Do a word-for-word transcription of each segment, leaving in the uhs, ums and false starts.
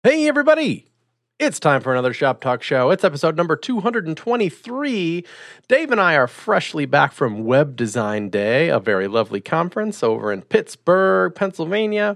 Hey, everybody! It's time for another Shop Talk Show. It's episode number two hundred twenty-three. Dave and I are freshly back from Web Design Day, a very lovely conference over in Pittsburgh, Pennsylvania.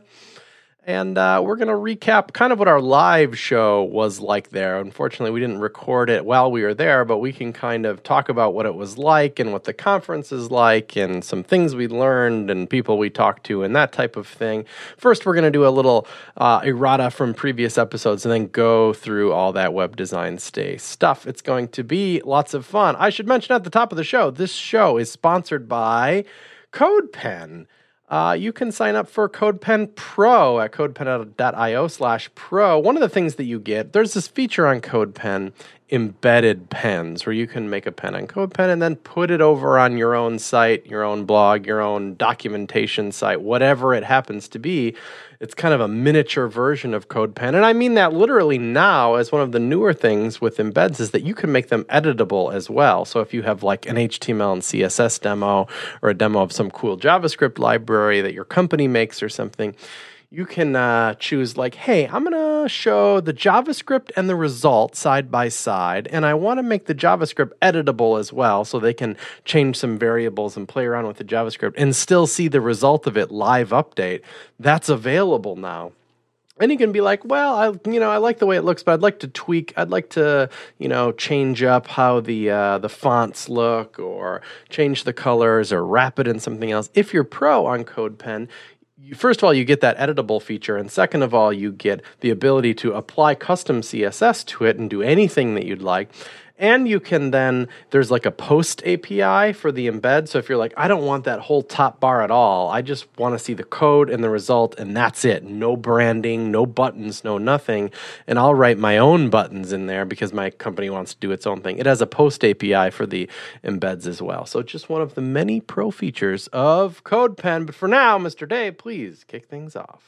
And uh, we're going to recap kind of what our live show was like there. Unfortunately, we didn't record it while we were there, but we can kind of talk about what it was like and what the conference is like and some things we learned and people we talked to and that type of thing. First, we're going to do a little uh, errata from previous episodes and then go through all that Web Design Day stuff. It's going to be lots of fun. I should mention at the top of the show, this show is sponsored by CodePen. Uh, you can sign up for CodePen Pro at codepen.io slash pro. One of the things that you get, there's this feature on CodePen, embedded pens, where you can make a pen on CodePen and then put it over on your own site, your own blog, your own documentation site, whatever it happens to be. It's kind of a miniature version of CodePen. And I mean that literally now as one of the newer things with embeds is that you can make them editable as well. So if you have like an H T M L and C S S demo or a demo of some cool JavaScript library that your company makes or something, you can uh, choose like, hey, I'm going to show the JavaScript and the result side by side, and I want to make the JavaScript editable as well so they can change some variables and play around with the JavaScript and still see the result of it live update. That's available now. And you can be like, well, I, you know, I like the way it looks, but I'd like to tweak. I'd like to, you know, change up how the uh, the fonts look or change the colors or wrap it in something else. If you're pro on CodePen, first of all, you get that editable feature, and second of all, you get the ability to apply custom C S S to it and do anything that you'd like. And you can then, there's like a post A P I for the embed. So if you're like, I don't want that whole top bar at all. I just want to see the code and the result, and that's it. No branding, no buttons, no nothing. And I'll write my own buttons in there because my company wants to do its own thing. It has a post A P I for the embeds as well. So just one of the many pro features of CodePen. But for now, Mister Dave, please kick things off.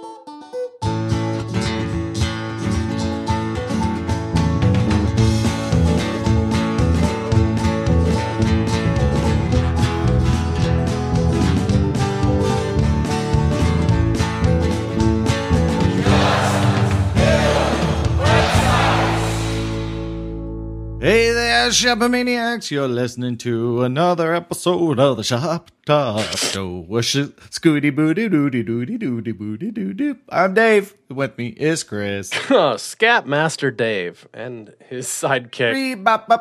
Hey there, Shopomaniacs! You're listening to another episode of the Shop Talk Show. Scooty booty doody doody doody booty doo doo. I'm Dave. With me is Chris. Scat Master Dave and his sidekick,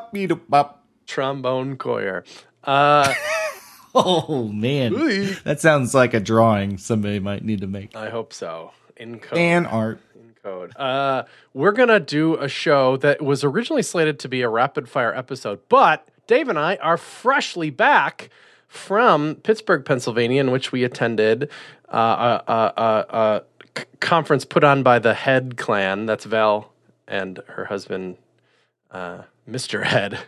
Trombone Coyer. Uh, oh man, that sounds like a drawing somebody might need to make. I hope so. In code. Fan art. Code. Uh, we're going to do a show that was originally slated to be a rapid fire episode, but Dave and I are freshly back from Pittsburgh, Pennsylvania, in which we attended uh, a, a, a, a c- conference put on by the Head clan. That's Val and her husband, uh, Mister Head.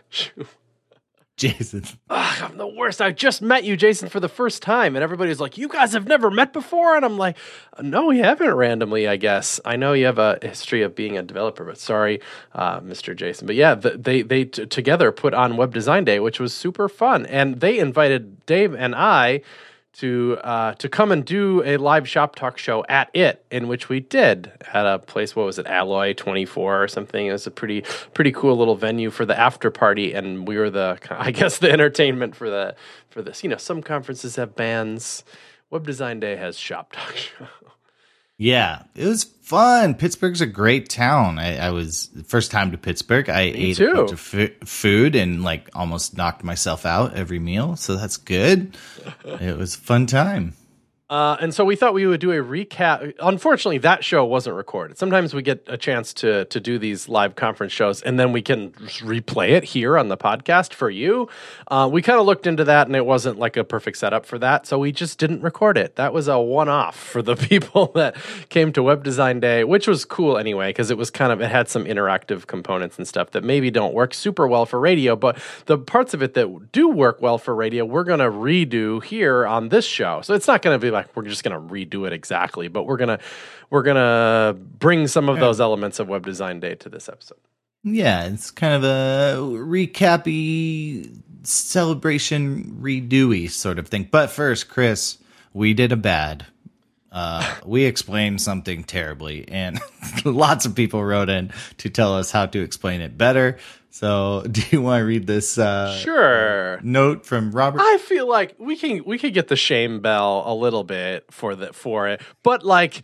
Jason. Ugh, I'm the worst. I just met you, Jason, for the first time, and everybody was like, you guys have never met before? And I'm like, no, we haven't randomly, I guess. I know you have a history of being a developer, but sorry, uh, Mister Jason. But yeah, the, they they t- together put on Web Design Day, which was super fun, and they invited Dave and I to uh, to come and do a live Shop Talk show at it, in which we did at a place, what was it, Alloy twenty-four or something. It was a pretty pretty cool little venue for the after party, and we were the, I guess, the entertainment for the for this. You know, some conferences have bands. Web Design Day has Shop Talk show. Yeah, it was fun. Pittsburgh's a great town. I, I was first time to Pittsburgh. I Me ate too. a bunch of f- food and like almost knocked myself out every meal. So that's good. It was a fun time. Uh, and so we thought we would do a recap. Unfortunately, that show wasn't recorded. Sometimes we get a chance to to do these live conference shows, and then we can replay it here on the podcast for you. Uh, we kind of looked into that, and it wasn't like a perfect setup for that, so we just didn't record it. That was a one-off for the people that came to Web Design Day, which was cool anyway, because it was kind of, it had some interactive components and stuff that maybe don't work super well for radio, but the parts of it that do work well for radio, we're going to redo here on this show. So it's not going to be like, Like we're just gonna redo it exactly, but we're gonna we're gonna bring some of yeah. those elements of Web Design Day to this episode. Yeah, it's kind of a recappy celebration redoey sort of thing. But first, Chris, we did a bad. uh, we explained something terribly, and lots of people wrote in to tell us how to explain it better. So, do you want to read this uh, sure. note from Robert? I feel like we can we could get the shame bell a little bit for the for it, but like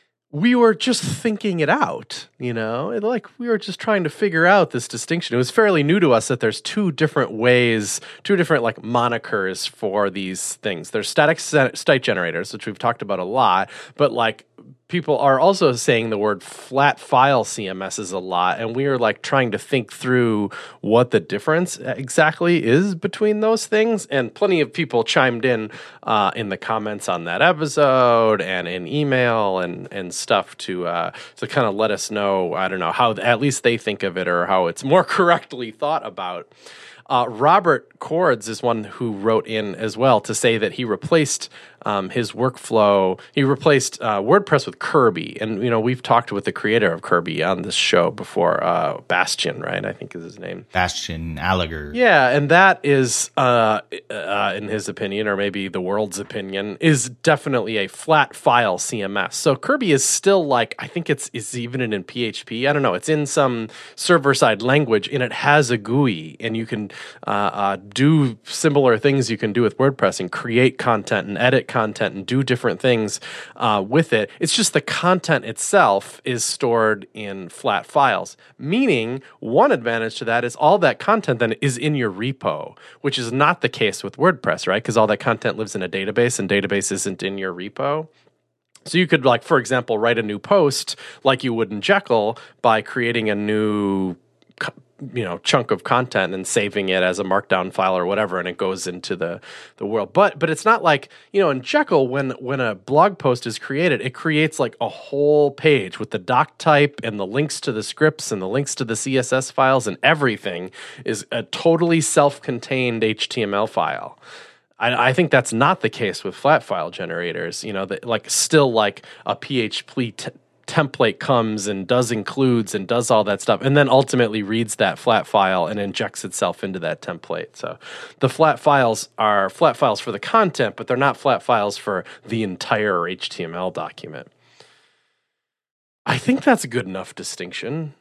we were just thinking it out, you know, and like we were just trying to figure out this distinction. It was fairly new to us that there's two different ways, two different like monikers for these things. There's static state generators, which we've talked about a lot, but like people are also saying the word flat file C M Ss a lot, and we are like trying to think through what the difference exactly is between those things. And plenty of people chimed in uh, in the comments on that episode and in email and and stuff to uh, to kind of let us know, I don't know, how at least they think of it or how it's more correctly thought about. Uh, Robert Cords is one who wrote in as well to say that he replaced um, his workflow. He replaced uh, WordPress with Kirby. And, you know, we've talked with the creator of Kirby on this show before, uh, Bastian, right? I think is his name. Bastian Alliger. Yeah, and that is, uh, uh, in his opinion, or maybe the world's opinion, is definitely a flat file C M S. So Kirby is still like, I think it's, it's even in P H P. I don't know. It's in some server-side language, and it has a G U I, and you can uh, uh, do similar things you can do with WordPress and create content and edit content and do different things uh, with it. It's just the content itself is stored in flat files, meaning one advantage to that is all that content then is in your repo, which is not the case with WordPress, right? Because all that content lives in a database, and database isn't in your repo. So you could, like, for example, write a new post like you would in Jekyll by creating a new you know, chunk of content and saving it as a markdown file or whatever, and it goes into the, the world. But but it's not like, you know, in Jekyll, when when a blog post is created, it creates like a whole page with the doc type and the links to the scripts and the links to the C S S files, and everything is a totally self-contained H T M L file. I, I think that's not the case with flat file generators. You know, that like still like a P H P t- template comes and does includes and does all that stuff, and then ultimately reads that flat file and injects itself into that template. So the flat files are flat files for the content, but they're not flat files for the entire H T M L document. I think that's a good enough distinction.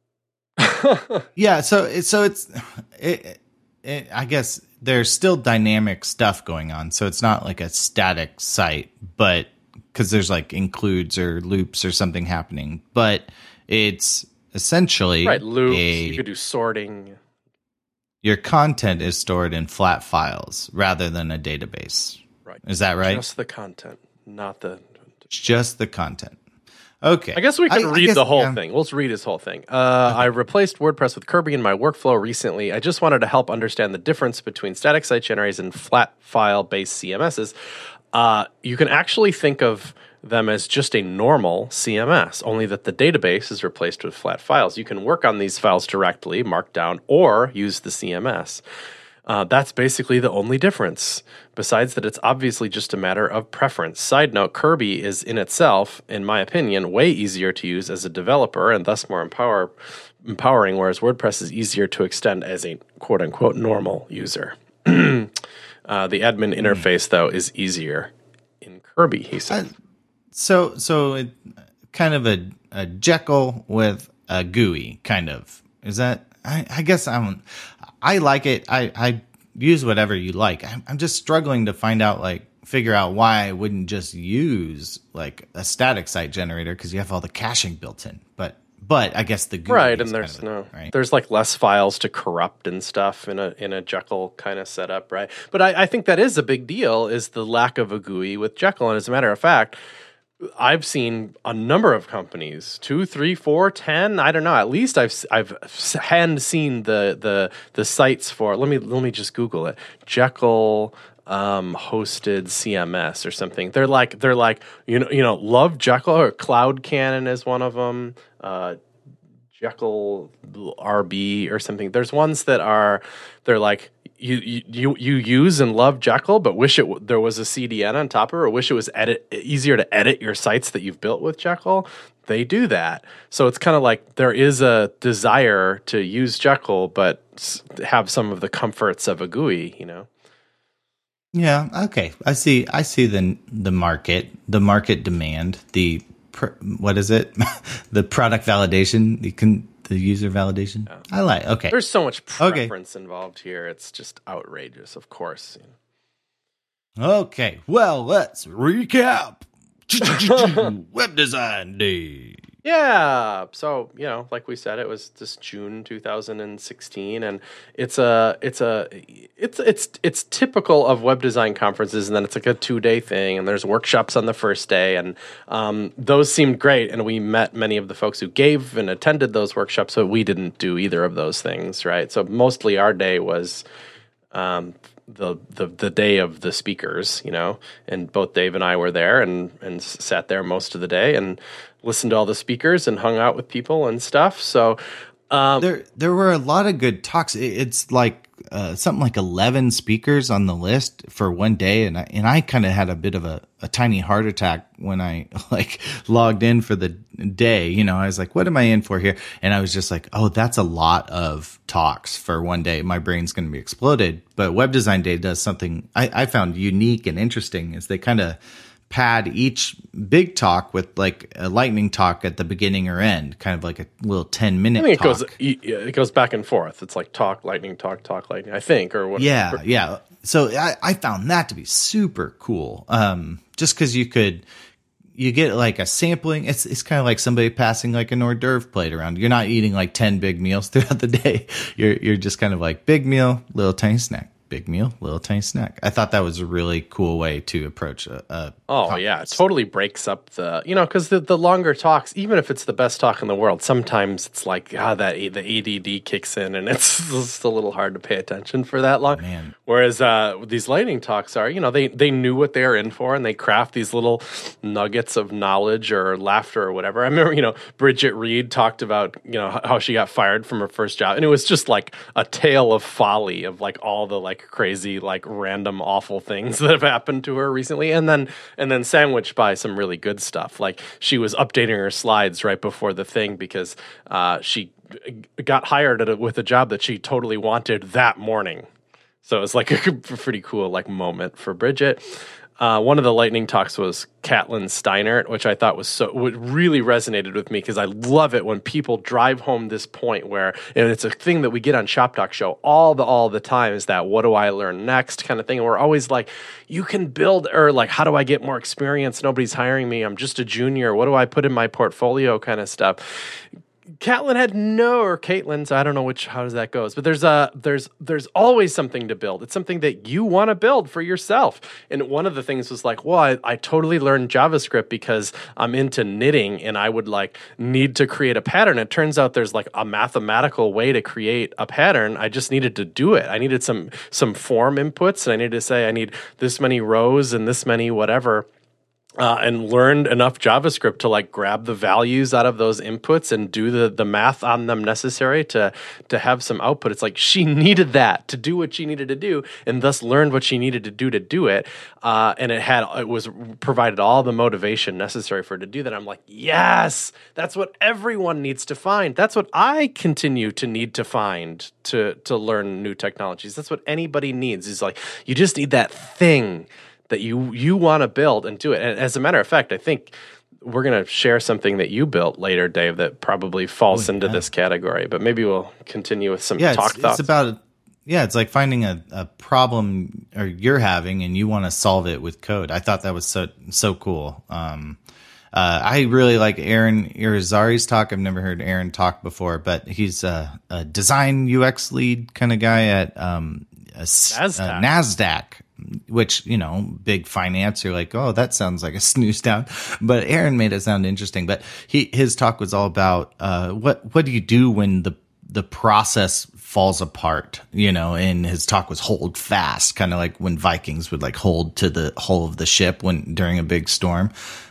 Yeah, so so it's it, it, I guess there's still dynamic stuff going on, so it's not like a static site, but because there's like includes or loops or something happening, but it's essentially right loops. A, you could do sorting. Your content is stored in flat files rather than a database. Right. Is that right? Just the content, not the. Just the content. Okay. I guess we can I, read I guess, the whole yeah. thing. Let's read his whole thing. Uh, okay. I replaced WordPress with Kirby in my workflow recently. I just wanted to help understand the difference between static site generators and flat file-based C M Ss. Uh, you can actually think of them as just a normal C M S, only that the database is replaced with flat files. You can work on these files directly, Markdown, or use the C M S. Uh, that's basically the only difference, besides that it's obviously just a matter of preference. Side note, Kirby is in itself, in my opinion, way easier to use as a developer and thus more empower, empowering, whereas WordPress is easier to extend as a quote-unquote normal user. uh, the admin mm. interface, though, is easier in Kirby, he said. Uh, so so it, kind of a, a Jekyll with a G U I, kind of. Is that... I, I guess I'm... I like it. I, I use whatever you like. I'm, I'm just struggling to find out, like, figure out why I wouldn't just use like a static site generator because you have all the caching built in. But but I guess the G U I right, and there's kind of, no right? there's like less files to corrupt and stuff in a in a Jekyll kind of setup, right? But I, I think that is a big deal, is the lack of a G U I with Jekyll. And as a matter of fact, I've seen a number of companies, two, three, four, ten. I don't know. At least I've I've hand seen the the the sites for. Let me let me just Google it. Jekyll um, hosted C M S or something. They're like they're like you know you know Love Jekyll, or Cloud Cannon is one of them. Uh, Jekyll R B or something. There's ones that are they're like. You, you you use and love Jekyll, but wish it w- there was a C D N on top of it, or wish it was edit easier to edit your sites that you've built with Jekyll. They do that, so it's kind of like there is a desire to use Jekyll, but have some of the comforts of a G U I. You know. Yeah. Okay. I see. I see the the market, the market demand, the pr- what is it? The product validation, the con- the user validation. Yeah. I like. Okay. There's so much preference okay. involved here. It's just outrageous. Of course. Okay. Well, let's recap. Web Design Day. Yeah. So, you know, like we said, it was this June two thousand sixteen, and it's a it's a it's it's it's typical of web design conferences, and then it's like a two-day thing, and there's workshops on the first day, and um, those seemed great, and we met many of the folks who gave and attended those workshops, but we didn't do either of those things, right? So mostly our day was um the, the the day of the speakers, you know, and both Dave and I were there and and sat there most of the day and listened to all the speakers and hung out with people and stuff. So um, there there were a lot of good talks. It's like uh, something like eleven speakers on the list for one day, and I and I kind of had a bit of a, a tiny heart attack when I like logged in for the day. You know, I was like, "What am I in for here?" And I was just like, "Oh, that's a lot of talks for one day. My brain's going to be exploded." But Web Design Day does something I, I found unique and interesting. Is they kind of pad each big talk with like a lightning talk at the beginning or end, kind of like a little ten minute I think talk. It goes, it goes back and forth. It's like talk, lightning, talk, talk, lightning, I think, or whatever. Yeah, yeah. So I, I found that to be super cool. Um, just because you could, you get like a sampling. It's it's kind of like somebody passing like an hors d'oeuvre plate around. You're not eating like ten big meals throughout the day. You're you're just kind of like big meal, little tiny snack. Big meal, little tiny snack. I thought that was a really cool way to approach a, a Oh, conference. Yeah. It totally breaks up the, you know, because the, the longer talks, even if it's the best talk in the world, sometimes it's like, ah, that the A D D kicks in and it's just a little hard to pay attention for that long. Man. Whereas uh, these lightning talks are, you know, they, they knew what they were in for and they craft these little nuggets of knowledge or laughter or whatever. I remember, you know, Bridget Reed talked about, you know, how she got fired from her first job. And it was just like a tale of folly of like all the like crazy, like random, awful things that have happened to her recently. And then, and then sandwiched by some really good stuff. Like she was updating her slides right before the thing because uh, she got hired at a, with a job that she totally wanted that morning. So it was like a pretty cool like moment for Bridget. Uh, one of the lightning talks was Caitlin Steinert, which I thought was so what really resonated with me because I love it when people drive home this point where, and it's a thing that we get on Shop Talk Show all the all the time, is that what do I learn next kind of thing. And we're always like, you can build, or like, how do I get more experience? Nobody's hiring me. I'm just a junior. What do I put in my portfolio kind of stuff. Caitlin had no, or Caitlin's, I don't know which, how does that goes, but there's a, there's, there's always something to build. It's something that you want to build for yourself. And one of the things was like, well, I, I totally learned JavaScript because I'm into knitting and I would like need to create a pattern. It turns out there's like a mathematical way to create a pattern. I just needed to do it. I needed some, some form inputs and I needed to say, I need this many rows and this many whatever. Uh, and learned enough JavaScript to like grab the values out of those inputs and do the, the math on them necessary to to have some output. It's like she needed that to do what she needed to do, and thus learned what she needed to do to do it. Uh, and it had it was provided all the motivation necessary for her to do that. I'm like, yes, that's what everyone needs to find. That's what I continue to need to find to to learn new technologies. That's what anybody needs. Is like you just need that thing that you you want to build and do it. And as a matter of fact, I think we're going to share something that you built later, Dave, that probably falls oh, yeah. into this category. But maybe we'll continue with some yeah, talk it's, thoughts. It's about, yeah, it's like finding a, a problem or you're having and you want to solve it with code. I thought that was so so cool. Um, uh, I really like Aaron Irizarry's talk. I've never heard Aaron talk before, but he's a, a design U X lead kind of guy at um, a, NASDAQ. A NASDAQ. Which, you know, big finance, you're like, oh, that sounds like a snooze down. But Aaron made it sound interesting. But he his talk was all about uh, what what do you do when the the process falls apart, you know? And his talk was hold fast, kind of like when Vikings would like hold to the hull of the ship when during a big storm.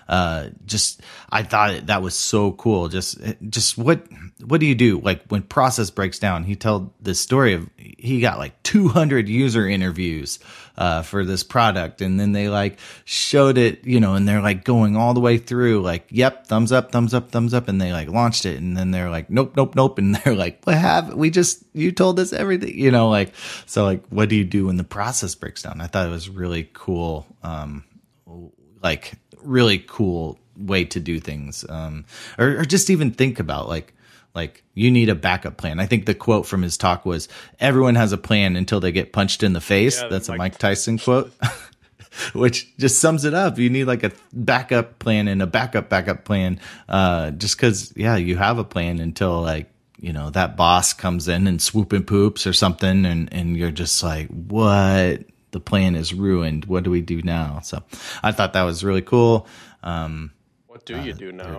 uh, just, I thought that was so cool. Just, just what, what do you do? Like when process breaks down, he told this story of, he got like two hundred user interviews, uh, for this product. And then they like showed it, you know, and they're like going all the way through like, yep, thumbs up, thumbs up, thumbs up. And they like launched it. And then they're like, nope, nope, nope. And they're like, what have we just, you told us everything, you know, like, so like, what do you do when the process breaks down? I thought it was really cool. Um, like really cool way to do things. Um, or, or just even think about like, like you need a backup plan. I think the quote from his talk was, everyone has a plan until they get punched in the face. Yeah, that's Mike, a Mike Tyson quote, which just sums it up. You need like a backup plan and a backup backup plan. Uh, just cause yeah, you have a plan until like, you know, that boss comes in and swoop and poops or something. And, and you're just like, what? The plan is ruined. What do we do now? So I thought that was really cool. Um, what do you uh, do now?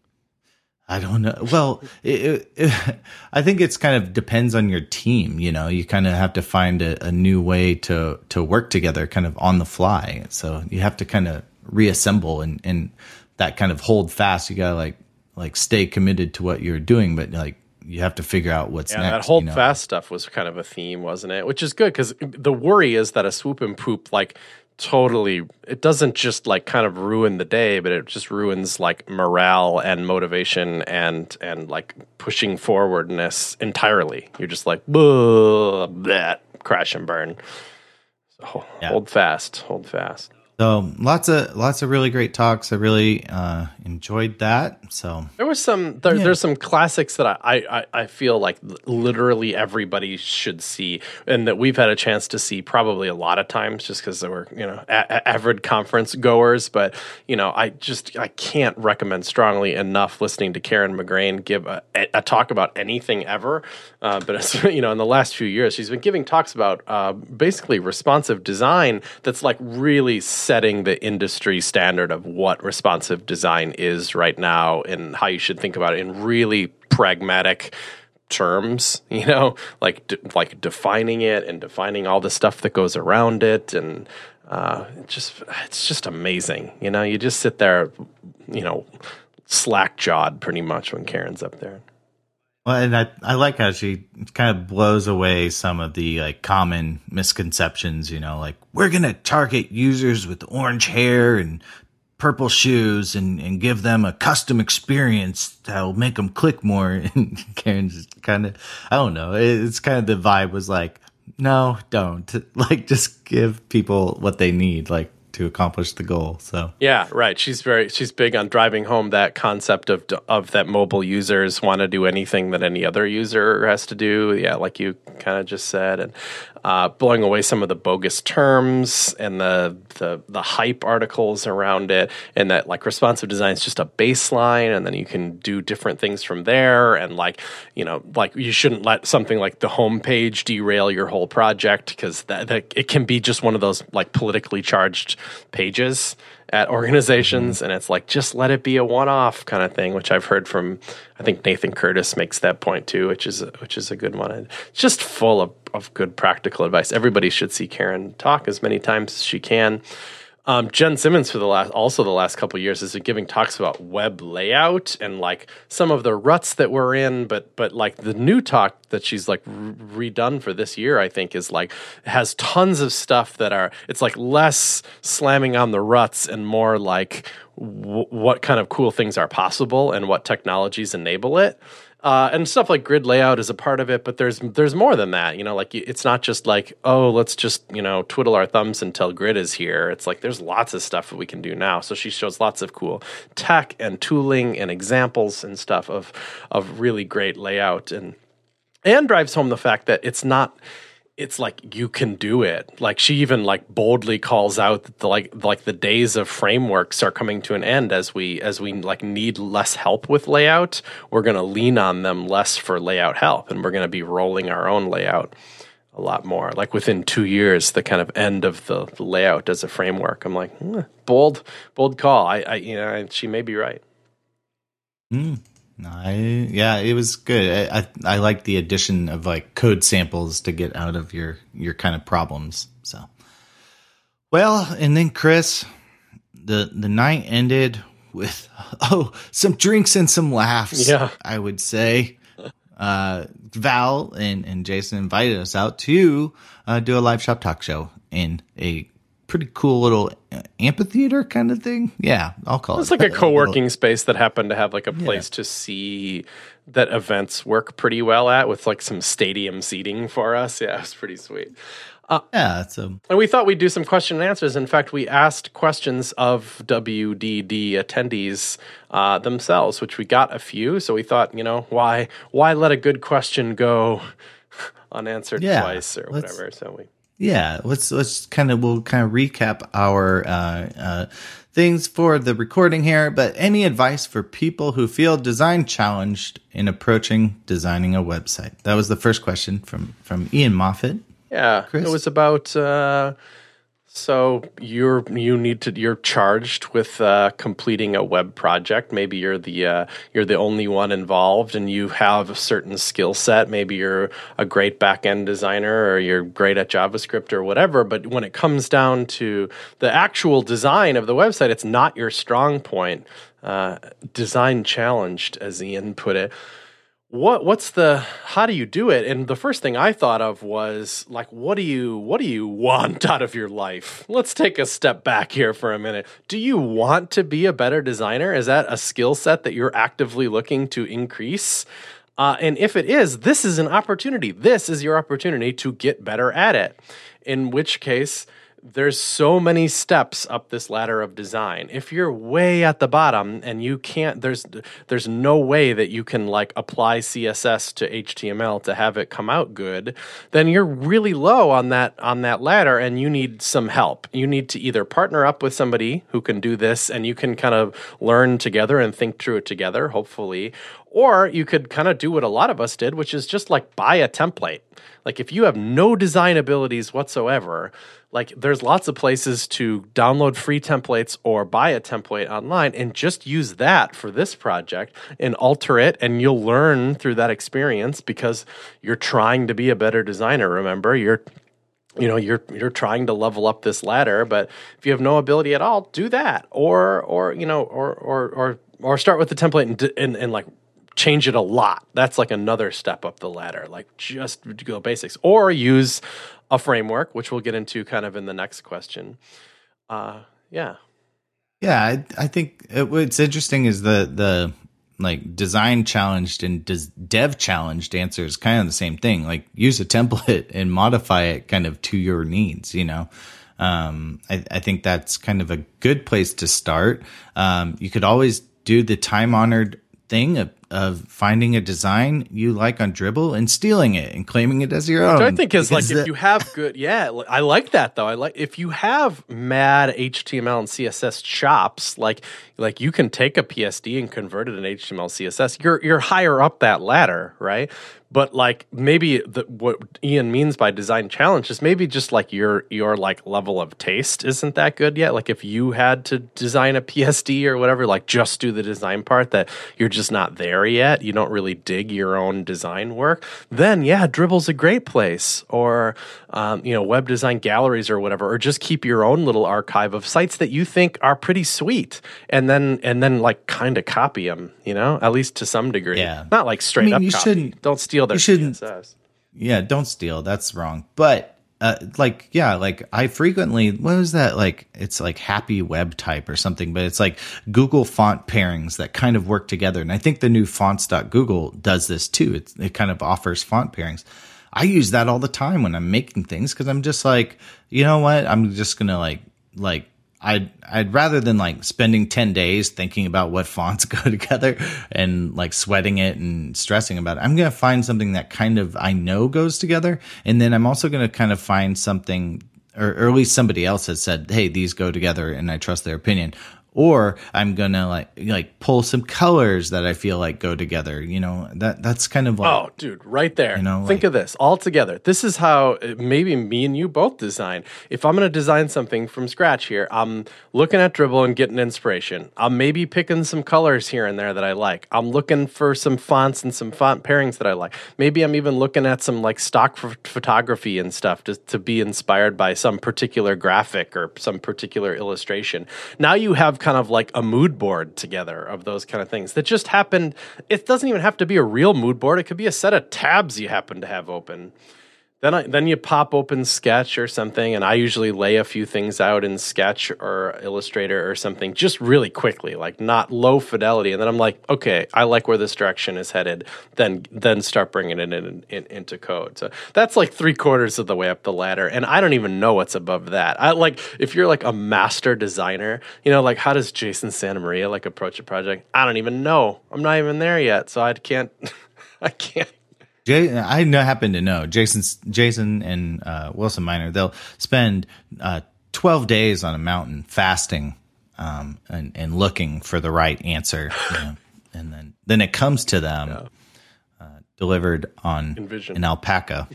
I don't know. Well, it, it, it, I think it's kind of depends on your team. You know, you kind of have to find a, a new way to, to work together kind of on the fly. So you have to kind of reassemble and, and that kind of hold fast. You gotta like, like stay committed to what you're doing, but like you have to figure out what's yeah, next. That hold you know? fast stuff was kind of a theme, wasn't it? Which is good because the worry is that a swoop and poop, like, totally, it doesn't just like kind of ruin the day, but it just ruins like morale and motivation and and like pushing forwardness entirely. You're just like, that crash and burn. So yeah. Hold fast, hold fast. So lots of lots of really great talks. I really uh, enjoyed that. So there was some there, yeah. there's some classics that I, I I feel like literally everybody should see, and that we've had a chance to see probably a lot of times just because they were you know a- avid conference goers. But you know I just I can't recommend strongly enough listening to Karen McGrane give a, a talk about anything ever. Uh, but it's, you know in the last few years she's been giving talks about uh, basically responsive design that's like really setting the industry standard of what responsive design is right now and how you should think about it in really pragmatic terms, you know, like de- like defining it and defining all the stuff that goes around it. And uh, it just it's just amazing. You know, you just sit there, you know, slack-jawed pretty much when Karen's up there. Well, and I, I like how she kind of blows away some of the like common misconceptions, you know, like we're going to target users with orange hair and purple shoes and, and give them a custom experience that'll make them click more. And Karen just kind of, I don't know, it's kind of the vibe was like, no, don't. Like just give people what they need. Like, to accomplish the goal. So yeah, right. She's very she's big on driving home that concept of of that mobile users want to do anything that any other user has to do. Yeah, like you kind of just said, and uh, blowing away some of the bogus terms and the the the hype articles around it, and that like responsive design is just a baseline, and then you can do different things from there. And like you know, like you shouldn't let something like the homepage derail your whole project because that, that it can be just one of those like politically charged pages at organizations, and it's like just let it be a one-off kind of thing, which I've heard from I think Nathan Curtis makes that point too, which is which is a good one. And it's just full of, of good practical advice. Everybody should see Karen talk as many times as she can. Um, Jen Simmons for the last also the last couple of years has been giving talks about web layout and like some of the ruts that we're in, but but like the new talk that she's like re- redone for this year, I think is like has tons of stuff that are it's like less slamming on the ruts and more like w- what kind of cool things are possible and what technologies enable it. Uh, and stuff like grid layout is a part of it, but there's there's more than that. You know, like it's not just like, oh, let's just, you know, twiddle our thumbs until grid is here. It's like there's lots of stuff that we can do now. So she shows lots of cool tech and tooling and examples and stuff of of really great layout, and and drives home the fact that it's not. It's like you can do it. Like she even like boldly calls out that the, like like the days of frameworks are coming to an end as we as we like need less help with layout. We're going to lean on them less for layout help, and we're going to be rolling our own layout a lot more. Like within two years, the kind of end of the, the layout as a framework. I'm like, hmm, bold bold call. I, I you know she may be right. Hmm. I yeah, it was good. I, I I like the addition of like code samples to get out of your your kind of problems. So, well, and then Chris, the the night ended with, oh, some drinks and some laughs, yeah. I would say. Uh, Val and, and Jason invited us out to uh, do a live shop talk show in a pretty cool little amphitheater kind of thing. Yeah, I'll call it's it. It's like a co-working little, space that happened to have like a place yeah. to see that events work pretty well at, with like some stadium seating for us. Yeah, it was pretty sweet. Uh, yeah, it's a, and we thought we'd do some question and answers. In fact, we asked questions of W D D attendees uh, themselves, which we got a few. So we thought, you know, why why let a good question go unanswered yeah, twice or whatever? So we yeah, let's let's kind of we'll kind of recap our uh, uh, things for the recording here. But any advice for people who feel design challenged in approaching designing a website? That was the first question from from Ian Moffat. Yeah, Chris? It was about, uh, so you're, you need to, you're charged with uh, completing a web project. Maybe you're the, uh, you're the only one involved and you have a certain skill set. Maybe you're a great back-end designer or you're great at JavaScript or whatever. But when it comes down to the actual design of the website, it's not your strong point. Uh, design challenged, as Ian put it. What what's the how do you do it? And the first thing I thought of was like, what do you what do you want out of your life? Let's take a step back here for a minute. Do you want to be a better designer? Is that a skill set that you're actively looking to increase? Uh, and if it is, this is an opportunity. This is your opportunity to get better at it. In which case, there's so many steps up this ladder of design. If you're way at the bottom and you can't, there's there's no way that you can like apply C S S to H T M L to have it come out good, then you're really low on that on that ladder and you need some help. You need to either partner up with somebody who can do this and you can kind of learn together and think through it together, hopefully, or you could kind of do what a lot of us did, which is just like buy a template. Like if you have no design abilities whatsoever, like there's lots of places to download free templates or buy a template online and just use that for this project and alter it, and you'll learn through that experience because you're trying to be a better designer. Remember, you're you know, you're you're trying to level up this ladder, but if you have no ability at all, do that. Or or you know, or or or or start with the template and and, and like change it a lot. That's like another step up the ladder. Like just go basics, or use a framework, which we'll get into kind of in the next question. Uh, yeah, yeah. I, I think it, what's interesting is the the like design challenged and des, dev challenged answer is kind of the same thing. Like use a template and modify it kind of to your needs. You know, um, I, I think that's kind of a good place to start. Um, you could always do the time honored thing of, of finding a design you like on Dribbble and stealing it and claiming it as your own. Which I think is like, if you have good, yeah, I like that though. I like if you have mad H T M L and C S S chops, like like you can take a P S D and convert it in H T M L, C S S. You're you're higher up that ladder, right? But like maybe the, what Ian means by design challenge is maybe just like your your like level of taste isn't that good yet. Like if you had to design a P S D or whatever, like just do the design part, that you're just not there yet. You don't really dig your own design work. Then yeah, Dribbble's a great place, or um, you know, web design galleries or whatever, or just keep your own little archive of sites that you think are pretty sweet, and then and then like kind of copy them. You know, at least to some degree. Yeah, not like straight I mean, up. You copy. Shouldn't don't steal. Their you shouldn't, C S S. Yeah, don't steal. That's wrong. But uh, like, yeah, like I frequently, what was that? Like, it's like Happy Web Type or something, but it's like Google font pairings that kind of work together. And I think the new fonts dot google does this too. It's, it kind of offers font pairings. I use that all the time when I'm making things because I'm just like, you know what? I'm just going to like, like, I'd I'd rather than like spending ten days thinking about what fonts go together and like sweating it and stressing about it. I'm going to find something that kind of I know goes together. And then I'm also going to kind of find something, or, or at least somebody else has said, hey, these go together and I trust their opinion. Or I'm going to like like pull some colors that I feel like go together. You know, that that's kind of like... Oh, dude, right there. You know, Think like, of this all together. This is how maybe me and you both design. If I'm going to design something from scratch here, I'm looking at Dribbble and getting inspiration. I'm maybe picking some colors here and there that I like. I'm looking for some fonts and some font pairings that I like. Maybe I'm even looking at some like stock f- photography and stuff to, to be inspired by some particular graphic or some particular illustration. Now you have kind of like a mood board together of those kind of things that just happened. It doesn't even have to be a real mood board. It could be a set of tabs you happen to have open. Then I, then you pop open Sketch or something, and I usually lay a few things out in Sketch or Illustrator or something just really quickly, like not low fidelity. And then I'm like, okay, I like where this direction is headed. Then then start bringing it in, in, into code. So that's like three quarters of the way up the ladder, and I don't even know what's above that. I like if you're like a master designer, you know, like how does Jason Santa Maria like approach a project? I don't even know. I'm not even there yet, so I can't. I can't. Jay, I know, happen to know Jason, Jason and uh, Wilson Miner. They'll spend uh, twelve days on a mountain fasting um, and, and looking for the right answer, you know, and then then it comes to them yeah. uh, delivered on Envision. An alpaca.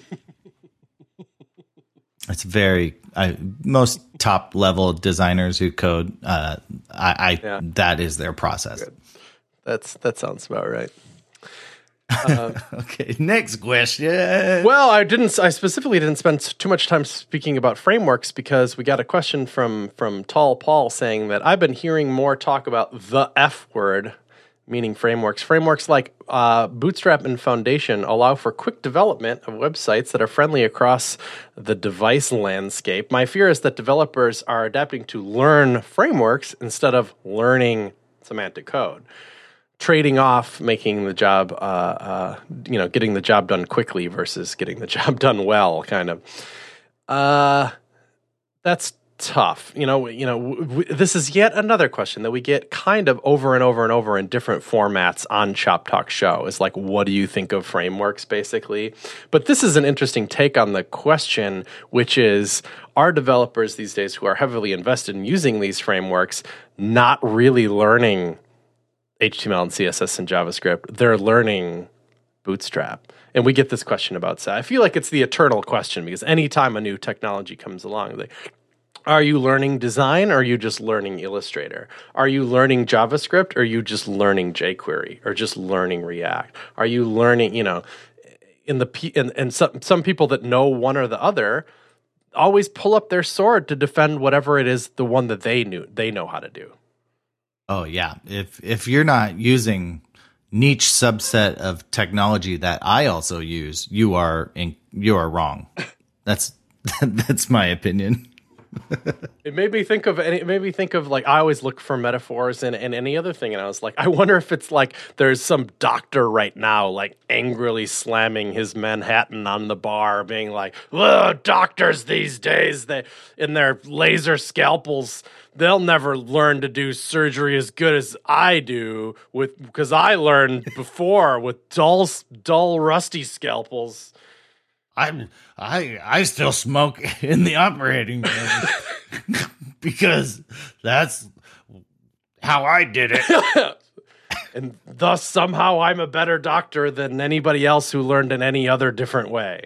It's very I, most top level designers who code. Uh, I, I yeah. that is their process. Good. That's that sounds about right. Uh, okay, next question. Well, I didn't. I specifically didn't spend too much time speaking about frameworks because we got a question from from Tall Paul saying that I've been hearing more talk about the F word, meaning frameworks. Frameworks like uh, Bootstrap and Foundation allow for quick development of websites that are friendly across the device landscape. My fear is that developers are adapting to learn frameworks instead of learning semantic code. Trading off making the job, uh, uh, you know, getting the job done quickly versus getting the job done well, kind of. Uh, that's tough. You know, you know, w- w- this is yet another question that we get kind of over and over and over in different formats on Shop Talk Show. Is like, what do you think of frameworks, basically? But this is an interesting take on the question, which is, are developers these days who are heavily invested in using these frameworks not really learning H T M L and C S S and JavaScript? They're learning Bootstrap. And we get this question about that. I feel like it's the eternal question because anytime a new technology comes along, they, are you learning design or are you just learning Illustrator? Are you learning JavaScript or are you just learning jQuery or just learning React? Are you learning, you know, in the and, and some, some people that know one or the other always pull up their sword to defend whatever it is, the one that they knew they know how to do. Oh yeah, if if you're not using niche subset of technology that I also use, you are in, you are wrong. That's that's my opinion. It made me think of any, it made me think of like I always look for metaphors in, in any other thing, and I was like, I wonder if it's like there's some doctor right now like angrily slamming his Manhattan on the bar, being like, doctors these days, they in their laser scalpels, they'll never learn to do surgery as good as I do with because I learned before with dull, dull, rusty scalpels. I'm I I still smoke in the operating room because that's how I did it. And thus somehow I'm a better doctor than anybody else who learned in any other different way.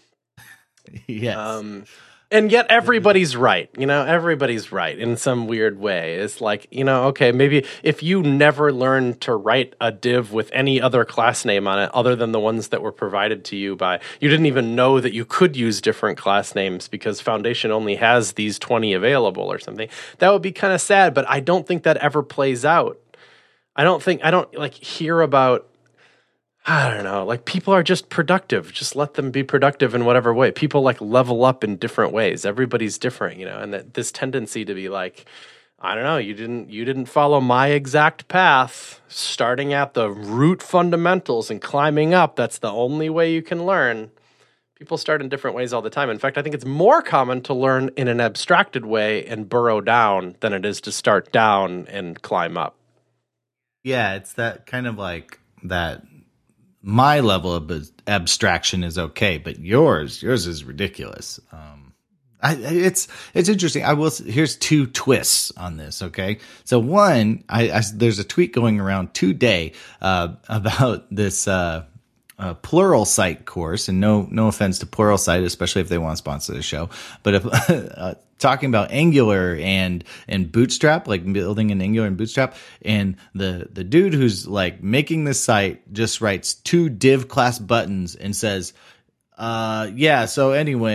Yes. Um, and yet everybody's right. You know, everybody's right in some weird way. It's like, you know, okay, maybe if you never learned to write a div with any other class name on it other than the ones that were provided to you by, you didn't even know that you could use different class names because Foundation only has these twenty available or something. That would be kind of sad, but I don't think that ever plays out. I don't think, I don't like hear about, I don't know, like people are just productive. Just let them be productive in whatever way. People like level up in different ways. Everybody's different, you know, and that this tendency to be like, I don't know, you didn't you didn't follow my exact path, starting at the root fundamentals and climbing up. That's the only way you can learn. People start in different ways all the time. In fact, I think it's more common to learn in an abstracted way and burrow down than it is to start down and climb up. Yeah, it's that kind of like that. My level of abstraction is okay, but yours, yours is ridiculous. Um, I, it's it's interesting. I will. Here's two twists on this. Okay, so one, I, I there's a tweet going around today uh, about this uh, uh, Pluralsight course, and no no offense to Pluralsight, especially if they want to sponsor the show, but if. uh, talking about Angular and and Bootstrap, like building an Angular and Bootstrap, and the the dude who's like making this site just writes two div class buttons and says, uh, yeah, so anyway,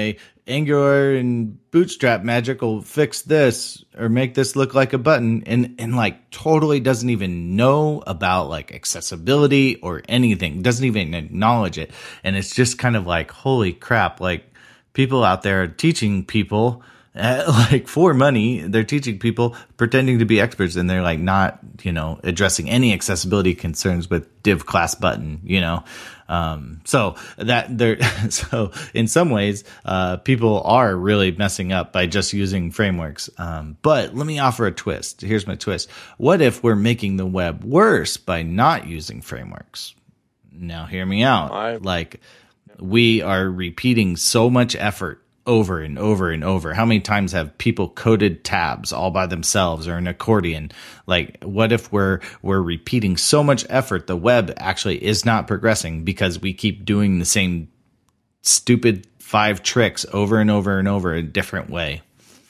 Angular and Bootstrap magic will fix this or make this look like a button, and and like totally doesn't even know about like accessibility or anything, doesn't even acknowledge it. And it's just kind of like, holy crap, like people out there teaching people uh, like for money, they're teaching people pretending to be experts, and they're like not, you know, addressing any accessibility concerns with div class button, you know. Um, so that there, so in some ways, uh, people are really messing up by just using frameworks. Um, but let me offer a twist. Here's my twist. What if we're making the web worse by not using frameworks? Now hear me out. I- like we are repeating so much effort over and over and over. How many times have people coded tabs all by themselves or an accordion? Like, what if we're we're repeating so much effort, the web actually is not progressing because we keep doing the same stupid five tricks over and over and over a different way?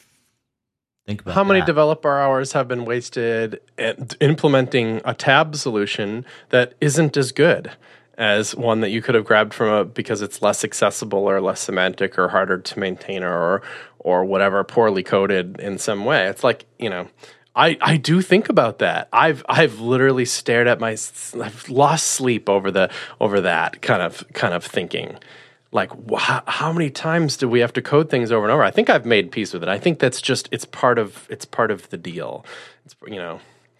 Think about How many that. developer hours have been wasted at implementing a tab solution that isn't as good as one that you could have grabbed from a because it's less accessible or less semantic or harder to maintain or or whatever, poorly coded in some way? It's like, you know, I, I do think about that. I've I've literally stared at my I've lost sleep over the over that kind of kind of thinking. Like, wh- how many times do we have to code things over and over? I think I've made peace with it. I think that's just it's part of it's part of the deal. It's, you know.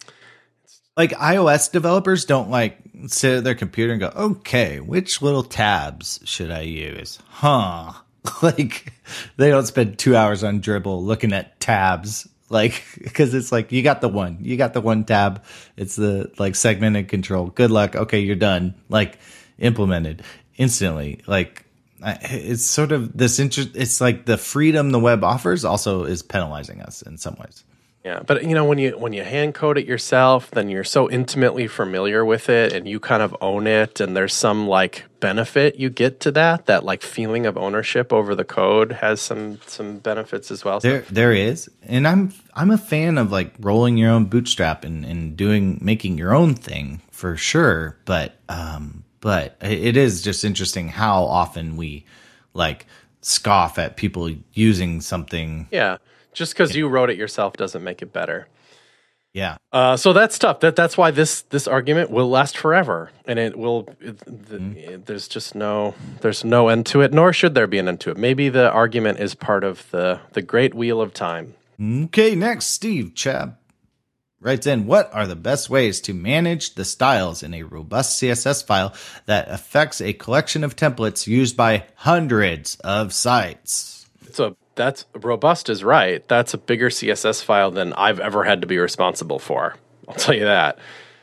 Like iOS developers don't like sit at their computer and go, okay, which little tabs should I use? Huh. Like they don't spend two hours on Dribble looking at tabs. Like, cause it's like, you got the one, you got the one tab. It's the like segmented control. Good luck. Okay. You're done. Like implemented instantly. Like I- it's sort of this interest. It's like the freedom the web offers also is penalizing us in some ways. Yeah, but you know, when you when you hand code it yourself, then you're so intimately familiar with it and you kind of own it, and there's some like benefit you get to that. That like feeling of ownership over the code has some some benefits as well. There there is. And I'm I'm a fan of like rolling your own bootstrap and, and doing making your own thing for sure. But um but it is just interesting how often we like scoff at people using something. Yeah. Just because you wrote it yourself doesn't make it better. Yeah. Uh, so that's tough. That that's why this this argument will last forever, and it will. It, the, mm. There's just no there's no end to it, nor should there be an end to it. Maybe the argument is part of the the great wheel of time. Okay, next, Steve Chab writes in, what are the best ways to manage the styles in a robust C S S file that affects a collection of templates used by hundreds of sites? It's a That's robust is right. That's a bigger C S S file than I've ever had to be responsible for. I'll tell you that.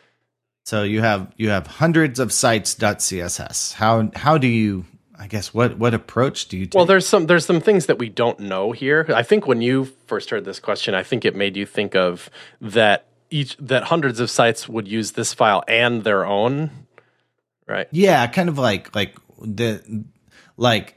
So you have you have hundreds of sites.css. How how do you I guess what what approach do you take? Well, there's some there's some things that we don't know here. I think when you first heard this question, I think it made you think of that each that hundreds of sites would use this file and their own, right? Yeah, kind of like like the like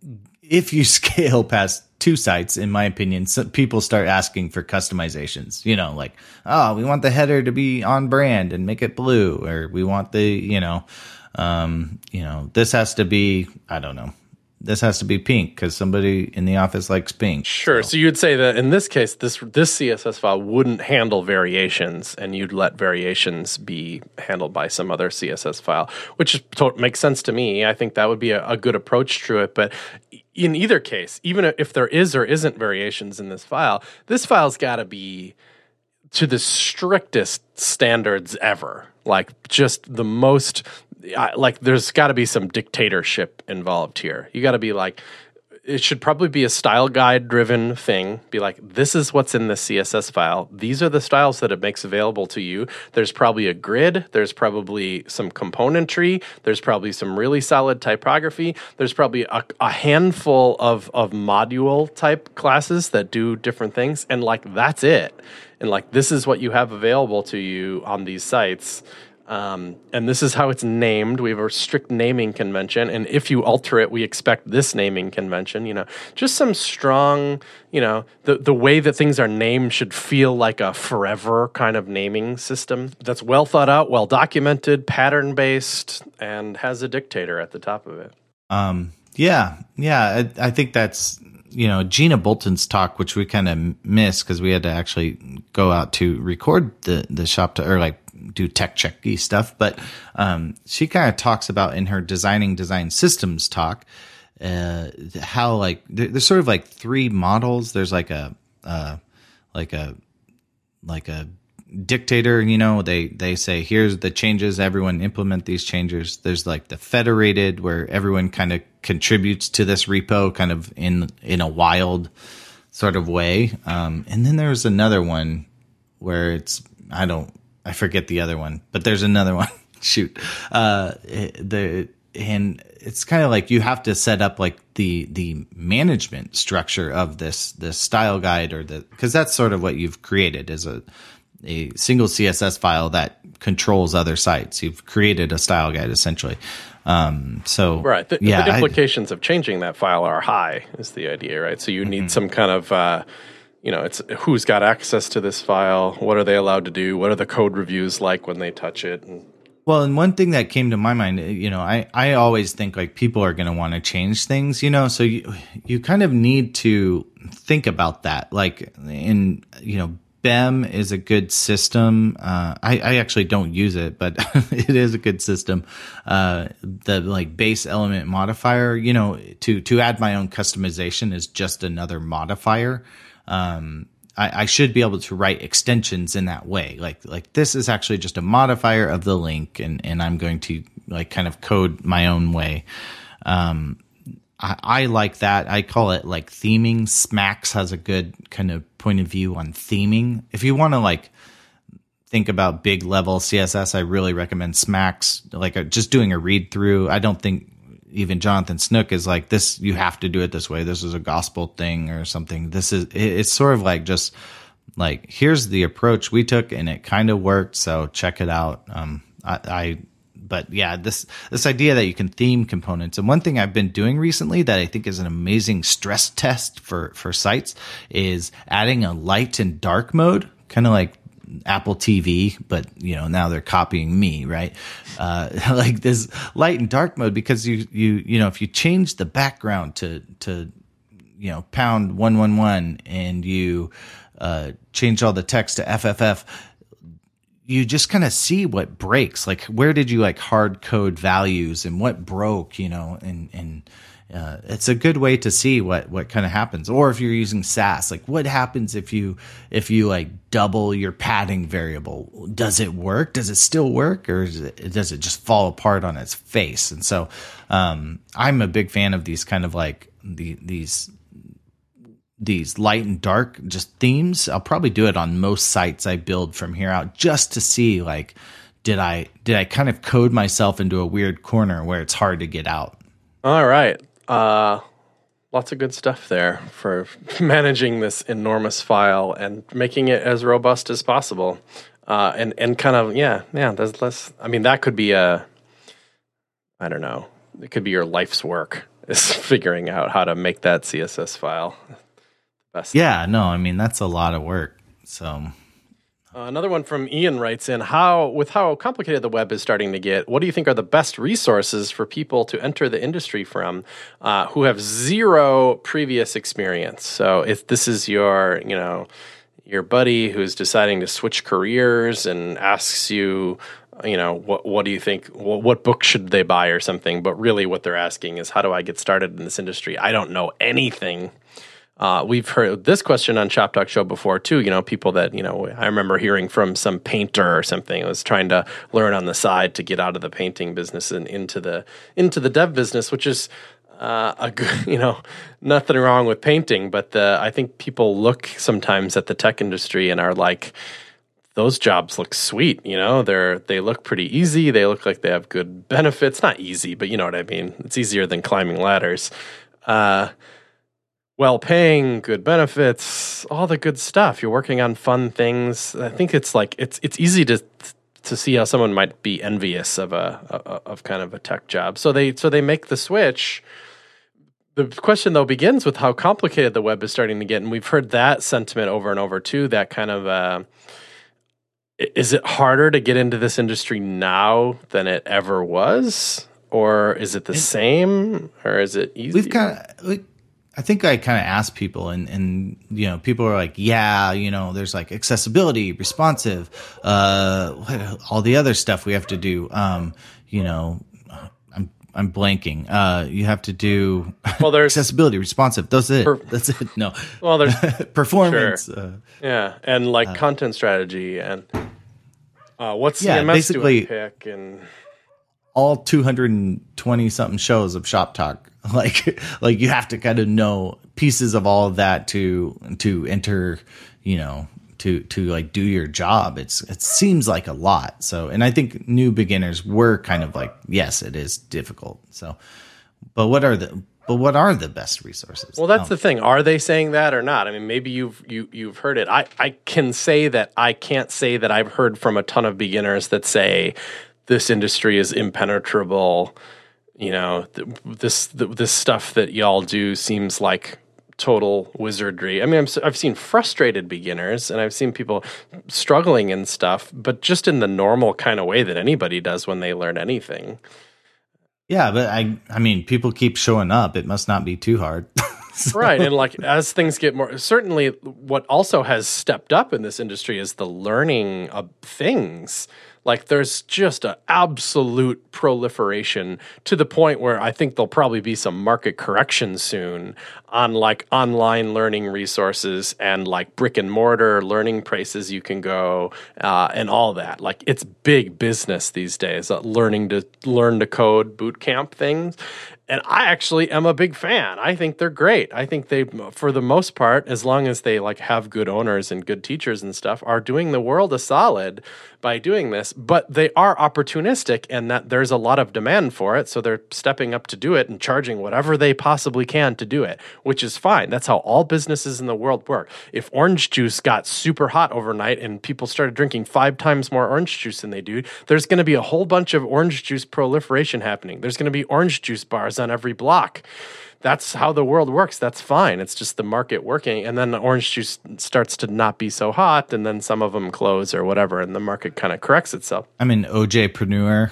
if you scale past two sites, in my opinion, some people start asking for customizations, you know, like, oh, we want the header to be on brand and make it blue, or we want the, you know, um, you know, this has to be, I don't know, this has to be pink because somebody in the office likes pink. Sure. So. so you'd say that in this case, this this C S S file wouldn't handle variations, and you'd let variations be handled by some other C S S file, which is, to, makes sense to me. I think that would be a, a good approach to it. But in either case, even if there is or isn't variations in this file, this file's got to be to the strictest standards ever. Like just the most, like there's got to be some dictatorship involved here. You got to be like, it should probably be a style guide driven thing. Be like, this is what's in the C S S file. These are the styles that it makes available to you. There's probably a grid. There's probably some componentry. There's probably some really solid typography. There's probably a, a handful of, of module type classes that do different things. And like, that's it. And like, this is what you have available to you on these sites. Um, and this is how it's named. We have a strict naming convention. And if you alter it, we expect this naming convention, you know, just some strong, you know, the, the way that things are named should feel like a forever kind of naming system that's well thought out, well documented, pattern based, and has a dictator at the top of it. Um, yeah, yeah, I, I think that's you know, Gina Bolton's talk, which we kind of missed because we had to actually go out to record the, the shop to, or like do tech checky stuff. But um, she kind of talks about in her designing design systems talk, uh, how like there, there's sort of like three models. There's like a, uh, like a, like a dictator, you know, they, they say, here's the changes, everyone implement these changes. There's like the federated where everyone kind of contributes to this repo kind of in, in a wild sort of way. Um, and then there's another one where it's, I don't, I forget the other one, but there's another one. Shoot. Uh, the, and it's kind of like you have to set up like the, the management structure of this, this style guide or the, cause that's sort of what you've created is a, a single C S S file that controls other sites. You've created a style guide essentially. Um, so right. The, yeah, the implications I, of changing that file are high is the idea, right? So you mm-hmm. need some kind of, uh, you know, it's who's got access to this file. What are they allowed to do? What are the code reviews like when they touch it? And, well, and one thing that came to my mind, you know, I, I always think like people are going to want to change things, you know, so you, you kind of need to think about that. Like in, you know, B E M is a good system. Uh, I, I actually don't use it, but it is a good system. Uh, the like base element modifier, you know, to, to add my own customization is just another modifier. Um, I, I should be able to write extensions in that way. Like, like this is actually just a modifier of the link and, and I'm going to like kind of code my own way. Um, I, I like that. I call it like theming. Smacks has a good kind of point of view on theming. If you want to like think about big level C S S, I really recommend Smacks. Like a, just doing a read through. I don't think even Jonathan Snook is like this. You have to do it this way. This is a gospel thing or something. This is, it, it's sort of like just like, here's the approach we took and it kind of worked. So check it out. Um, I, I But yeah, this this idea that you can theme components. And one thing I've been doing recently that I think is an amazing stress test for, for sites is adding a light and dark mode, kind of like Apple T V, but you know, now they're copying me, right? Uh, like this light and dark mode, because you, you, you know, if you change the background to, to, you know, pound one one one and you, uh, change all the text to F F F, you just kind of see what breaks. Like, where did you like hard code values and what broke, you know, and, and, uh, it's a good way to see what, what kind of happens. Or if you're using Sass, like what happens if you, if you like double your padding variable, does it work? Does it still work? Or is it, does it just fall apart on its face? And so, um, I'm a big fan of these kind of like the, these, these light and dark just themes. I'll probably do it on most sites I build from here out just to see like, did I, did I kind of code myself into a weird corner where it's hard to get out? All right. Uh, lots of good stuff there for managing this enormous file and making it as robust as possible. Uh, and, and kind of, yeah, yeah, there's less, I mean, that could be a, I don't know, it could be your life's work is figuring out how to make that C S S file. Best. Yeah, no, I mean, that's a lot of work. So uh, another one from Ian writes in, how with how complicated the web is starting to get, what do you think are the best resources for people to enter the industry from uh, who have zero previous experience? So if this is your, you know, your buddy who's deciding to switch careers and asks you, you know, what what do you think, what, what book should they buy or something? But really what they're asking is, how do I get started in this industry? I don't know anything. Uh, we've heard this question on Shop Talk Show before too. You know, people that, you know, I remember hearing from some painter or something who was trying to learn on the side to get out of the painting business and into the into the dev business, which is uh, a good, you know, nothing wrong with painting, but the, I think people look sometimes at the tech industry and are like, those jobs look sweet. You know, they're they look pretty easy. They look like they have good benefits. Not easy, but you know what I mean. It's easier than climbing ladders. Uh, well-paying, good benefits, all the good stuff. You're working on fun things. I think it's like it's it's easy to to see how someone might be envious of a, a of kind of a tech job. So they so they make the switch. The question though begins with how complicated the web is starting to get, and we've heard that sentiment over and over too. That kind of uh, is it harder to get into this industry now than it ever was, or is it the same, or is it easier? We've kind of. We- I think I kind of asked people, and, and, you know, people are like, yeah, you know, there's like accessibility, responsive, uh, all the other stuff we have to do. Um, you know, I'm, I'm blanking. Uh, you have to do well, there's accessibility, responsive. That's it. Per- That's it. No. Well, there's performance. Sure. Uh, yeah. And like uh, content strategy and, uh, what C M S yeah, basically, do I pick and all two hundred twenty something shows of Shop Talk. Like, like you have to kind of know pieces of all of that to, to enter, you know, to, to like do your job. It's, it seems like a lot. So, and I think new beginners were kind of like, yes, it is difficult. So, but what are the, but what are the best resources? Well, that's oh. the thing. Are they saying that or not? I mean, maybe you've, you, you've heard it. I, I can say that I can't say that I've heard from a ton of beginners that say this industry is impenetrable. You know, th- this th- this stuff that y'all do seems like total wizardry. I mean, I'm, I've seen frustrated beginners, and I've seen people struggling and stuff, but just in the normal kind of way that anybody does when they learn anything. Yeah, but I, I mean, people keep showing up. It must not be too hard. So. Right, and like as things get more, certainly what also has stepped up in this industry is the learning of things. Like there's just an absolute proliferation to the point where I think there'll probably be some market correction soon on like online learning resources and like brick and mortar learning places you can go uh, and all that. Like it's big business these days, uh, learning to learn to code boot camp things. And I actually am a big fan. I think they're great. I think they, for the most part, as long as they like have good owners and good teachers and stuff, are doing the world a solid by doing this. But they are opportunistic in that there's a lot of demand for it. So they're stepping up to do it and charging whatever they possibly can to do it, which is fine. That's how all businesses in the world work. If orange juice got super hot overnight and people started drinking five times more orange juice than they do, there's going to be a whole bunch of orange juice proliferation happening. There's going to be orange juice bars on every block. That's how the world works. That's fine. It's just the market working. And then the orange juice starts to not be so hot, and then some of them close or whatever, and the market kind of corrects itself. I'm an O J-preneur.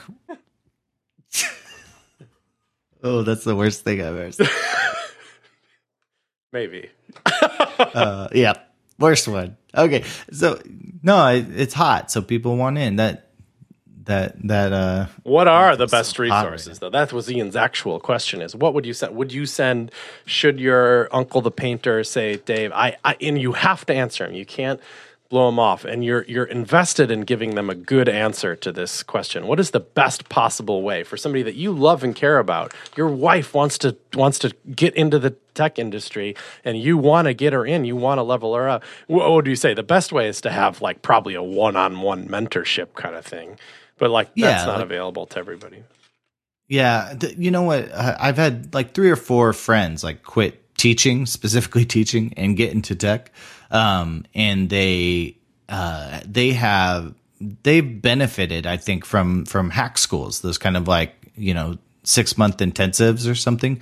Oh, that's the worst thing I've ever seen. Maybe. uh, yeah, worst one. Okay, so no, it, it's hot, so people want in. That that that. Uh, what are the best resources, though? That was Ian's actual question: is what would you send? Would you send? Should your uncle the painter say, Dave? I, I and you have to answer him. You can't blow them off, and you're you're invested in giving them a good answer to this question. What is the best possible way for somebody that you love and care about? Your wife wants to wants to get into the tech industry, and you want to get her in. You want to level her up. What would you say? The best way is to have like probably a one-on-one mentorship kind of thing, but like that's yeah, not like, available to everybody. Yeah, th- you know what? I've had like three or four friends like quit teaching, specifically teaching, and get into tech. Um, and they, uh, they have, they've benefited, I think, from, from hack schools, those kind of like, you know, six month intensives or something.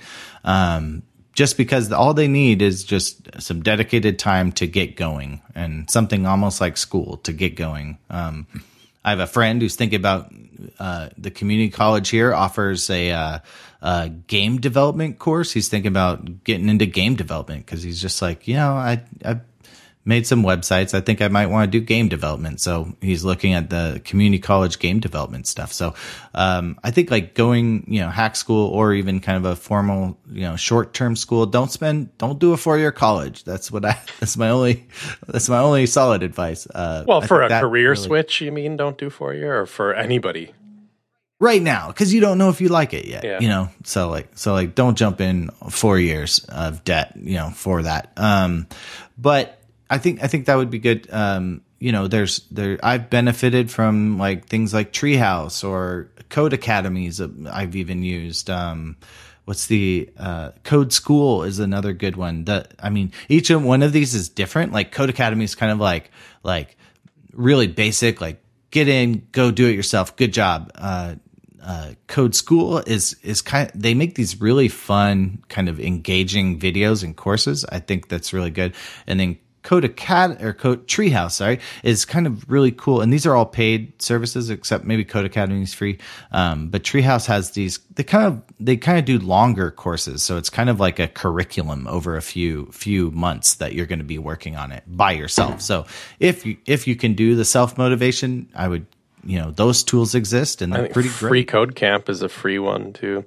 Um, just because all they need is just some dedicated time to get going and something almost like school to get going. Um, I have a friend who's thinking about, uh, the community college here offers a, uh, uh, game development course. He's thinking about getting into game development because he's just like, you know, I, I, made some websites. I think I might want to do game development. So he's looking at the community college game development stuff. So, um, I think like going, you know, hack school or even kind of a formal, you know, short-term school, don't spend, don't do a four-year college. That's what I, that's my only, that's my only solid advice. Uh, well, I for a that career really, switch, you mean don't do four-year or for anybody? Right now, because you don't know if you like it yet, yeah. you know. So like, so like, don't jump in four years of debt, you know, for that. Um, but I think I think that would be good. Um, you know, there's there. I've benefited from like things like Treehouse or Code Academies. I've even used. Um, what's the uh, Code School is another good one. That I mean, each one of these is different. Like Code Academy is kind of like like really basic. Like get in, go do it yourself. Good job. Uh, Uh, Code School is is kind of, they make these really fun kind of engaging videos and courses. I think that's really good. And then Code Acad or Code Treehouse, sorry, is kind of really cool. And these are all paid services, except maybe Code Academy is free. Um, but Treehouse has these, they kind of, they kind of do longer courses. So it's kind of like a curriculum over a few, few months that you're going to be working on it by yourself. So if you, if you can do the self motivation, I would, you know, those tools exist and they're pretty Free great. Code Camp is a free one too.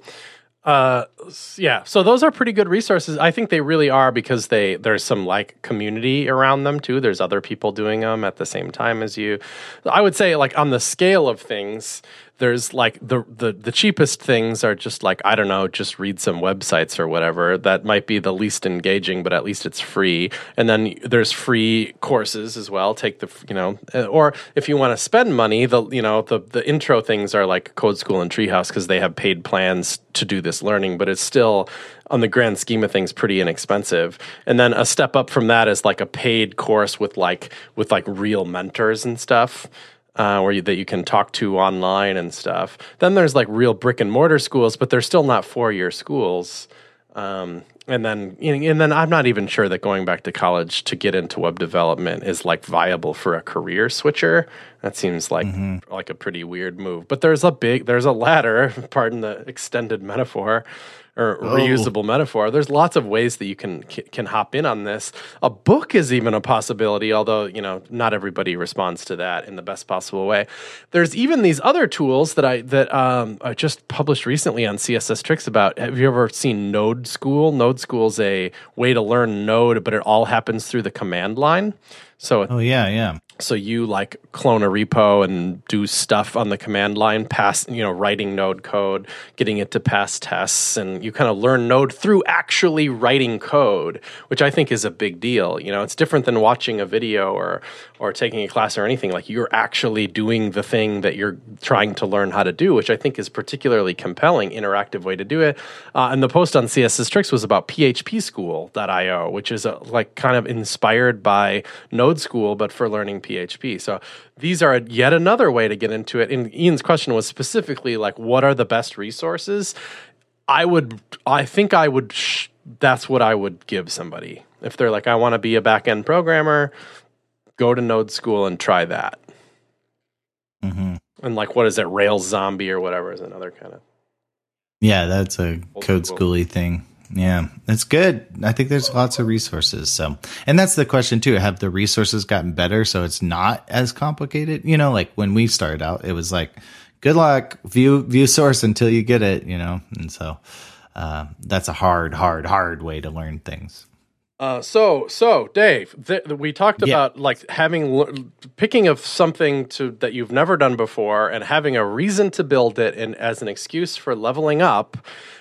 Uh, yeah, so those are pretty good resources. I think they really are because they there's some like community around them too. There's other people doing them at the same time as you. I would say like on the scale of things, there's like the, the the cheapest things are just like, I don't know, just read some websites or whatever. That might be the least engaging, but at least it's free. And then there's free courses as well. Take the, you know, or if you want to spend money, the, you know, the, the intro things are like Code School and Treehouse because they have paid plans to do this learning, but it's still on the grand scheme of things pretty inexpensive. And then a step up from that is like a paid course with like, with like real mentors and stuff. Uh, where you, that you can talk to online and stuff. Then there's like real brick and mortar schools, but they're still not four year schools. Um, and then, and then I'm not even sure that going back to college to get into web development is like viable for a career switcher. That seems like mm-hmm. like a pretty weird move. But there's a big, there's a ladder. Pardon the extended metaphor. Or oh. reusable metaphor. There's lots of ways that you can can hop in on this. A book is even a possibility, although, you know, not everybody responds to that in the best possible way. There's even these other tools that I that um, I just published recently on C S S Tricks about. Have you ever seen Node School? Node School is a way to learn Node, but it all happens through the command line. So, oh yeah, yeah. So you like clone a repo and do stuff on the command line, pass, you know, writing Node code, getting it to pass tests, and you kind of learn Node through actually writing code, which I think is a big deal. You know, it's different than watching a video or or taking a class or anything. Like you're actually doing the thing that you're trying to learn how to do, which I think is particularly compelling, interactive way to do it. Uh, and the post on C S S Tricks was about P H P school dot i o, which is a, like kind of inspired by Node School, but for learning P H P. So these are yet another way to get into it. And Ian's question was specifically like, what are the best resources? I would, I think I would, sh- that's what I would give somebody. If they're like, I want to be a back-end programmer, go to Node School and try that. Mm-hmm. And like, what is it? Rails Zombie or whatever is another kind of. Yeah, that's a Code Schooly thing. Yeah, it's good. I think there's lots of resources. So, and that's the question too. Have the resources gotten better so it's not as complicated? You know, like when we started out, it was like, good luck, view view source until you get it. You know, and so uh, that's a hard, hard, hard way to learn things. Uh, so, so Dave, th- we talked yeah. about like having l- picking of something to that you've never done before and having a reason to build it, and as an excuse for leveling up.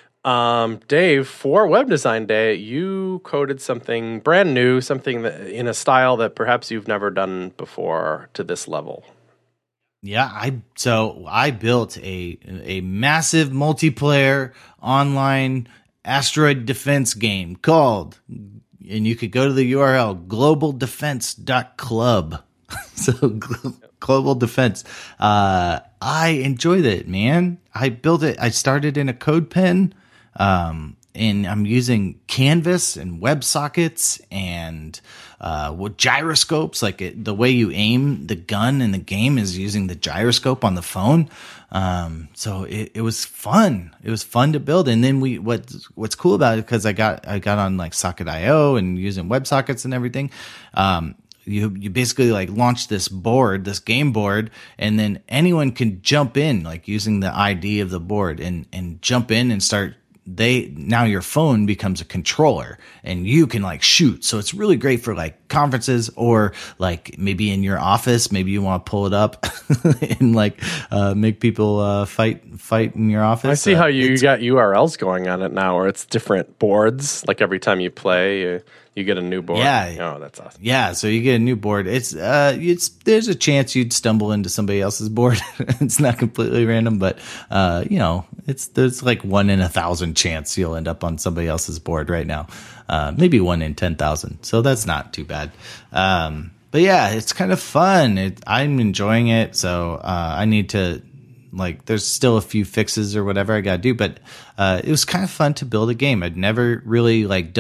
Um, Dave, for Web Design Day, you coded something brand new, something that in a style that perhaps you've never done before to this level. Yeah, I so I built a a massive multiplayer online asteroid defense game called, and you could go to the U R L global defense dot club. So gl- global defense. Uh, I enjoyed it, man. I built it. I started in a code pen. Um, and I'm using Canvas and WebSockets and uh, with gyroscopes. Like it, the way you aim the gun in the game is using the gyroscope on the phone. Um, so it, it was fun. It was fun to build. And then we what what's cool about it, because I got I got on like Socket dot i o and using WebSockets and everything. Um, You you basically like launch this board, this game board, and then anyone can jump in, like using the I D of the board, and and jump in and start. They now your phone becomes a controller, and you can like shoot. So it's really great for like conferences, or like maybe in your office. Maybe you want to pull it up and like uh, make people uh, fight fight in your office. I see uh, how you got U R Ls going on it now, where it's different boards. Like every time you play, you, you get a new board. Yeah. Oh, that's awesome. Yeah. So you get a new board. It's, uh, it's, there's a chance you'd stumble into somebody else's board. It's not completely random, but, uh, you know, it's, there's like one in a thousand chance you'll end up on somebody else's board right now. Uh, maybe one in ten thousand. So that's not too bad. Um, but yeah, it's kind of fun. It, I'm enjoying it. So, uh, I need to, like, there's still a few fixes or whatever I got to do, but, uh, it was kind of fun to build a game. I'd never really like done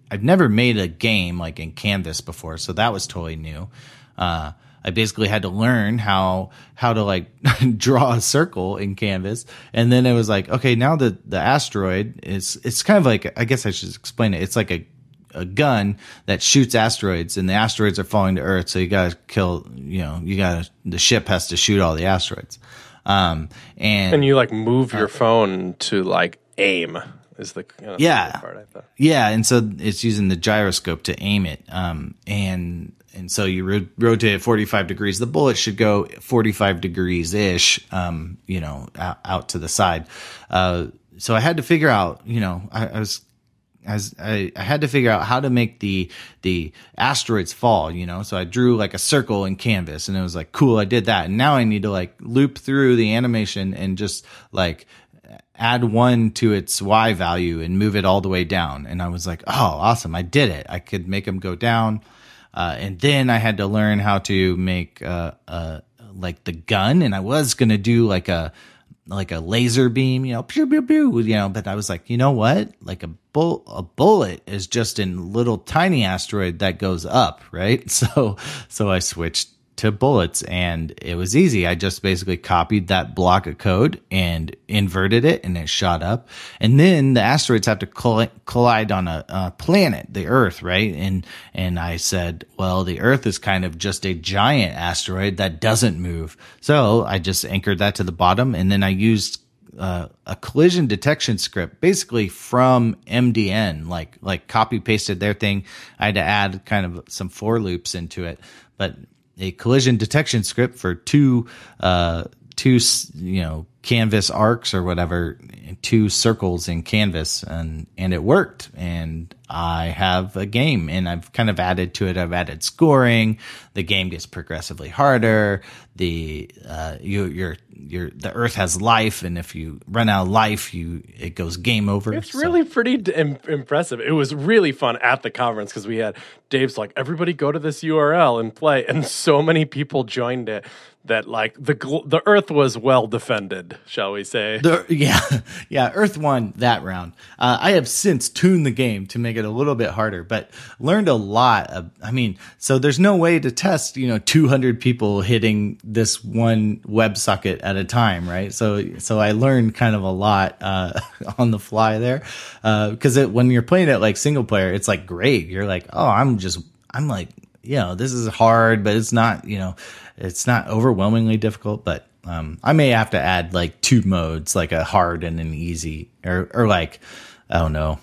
I've never made a game like in Canvas before, so that was totally new. Uh, I basically had to learn how how to like draw a circle in Canvas, and then it was like, okay, now the the asteroid is it's kind of like, I guess I should explain it. It's like a a gun that shoots asteroids, and the asteroids are falling to Earth, so you gotta kill. You know, you gotta the ship has to shoot all the asteroids. Um, and and you like move your uh, phone to like aim. Is the you know, yeah the part I thought. Yeah, and so it's using the gyroscope to aim it, um, and and so you ro- rotate it forty-five degrees. The bullet should go forty-five degrees ish, um, you know, out, out to the side. Uh, so I had to figure out, you know, I, I was. As I, I had to figure out how to make the the asteroids fall, you know. So I drew like a circle in Canvas, and it was like, cool, I did that. And now I need to like loop through the animation and just like add one to its Y value and move it all the way down. And I was like, oh, awesome, I did it. I could make them go down. Uh, and then I had to learn how to make uh, uh, like the gun, and I was gonna do like a like a laser beam, you know, pew, pew, pew, you know, but I was like, you know what? Like a bull, a bullet is just a little tiny asteroid that goes up, right? So, so I switched to bullets, and it was easy. I just basically copied that block of code and inverted it, and it shot up. And then the asteroids have to colli- collide on a, a planet, the Earth, right? And and I said, well, the Earth is kind of just a giant asteroid that doesn't move. So I just anchored that to the bottom, and then I used uh, a collision detection script, basically from M D N, like like copy pasted their thing. I had to add kind of some for loops into it, but a collision detection script for two, uh, two, you know, Canvas arcs or whatever, two circles in Canvas, and, and it worked. And I have a game, and I've kind of added to it. I've added scoring. The game gets progressively harder. The, uh, you, you're, you're, the Earth has life. And if you run out of life, you, it goes game over. It's so. really pretty d- im- impressive. It was really fun at the conference because we had Dave's like, everybody go to this U R L and play. And so many people joined it that like the gl- the Earth was well defended, shall we say? The, yeah, yeah. Earth won that round. Uh, I have since tuned the game to make it a little bit harder, but learned a lot. Of, I mean, so there's no way to test, you know, two hundred people hitting this one WebSocket at a time, right? So, so I learned kind of a lot uh, on the fly there, because uh, when you're playing it like single player, it's like great. You're like, oh, I'm just, I'm like, you know, this is hard, but it's not, you know, it's not overwhelmingly difficult, but um, I may have to add like two modes, like a hard and an easy, or or like, I don't know,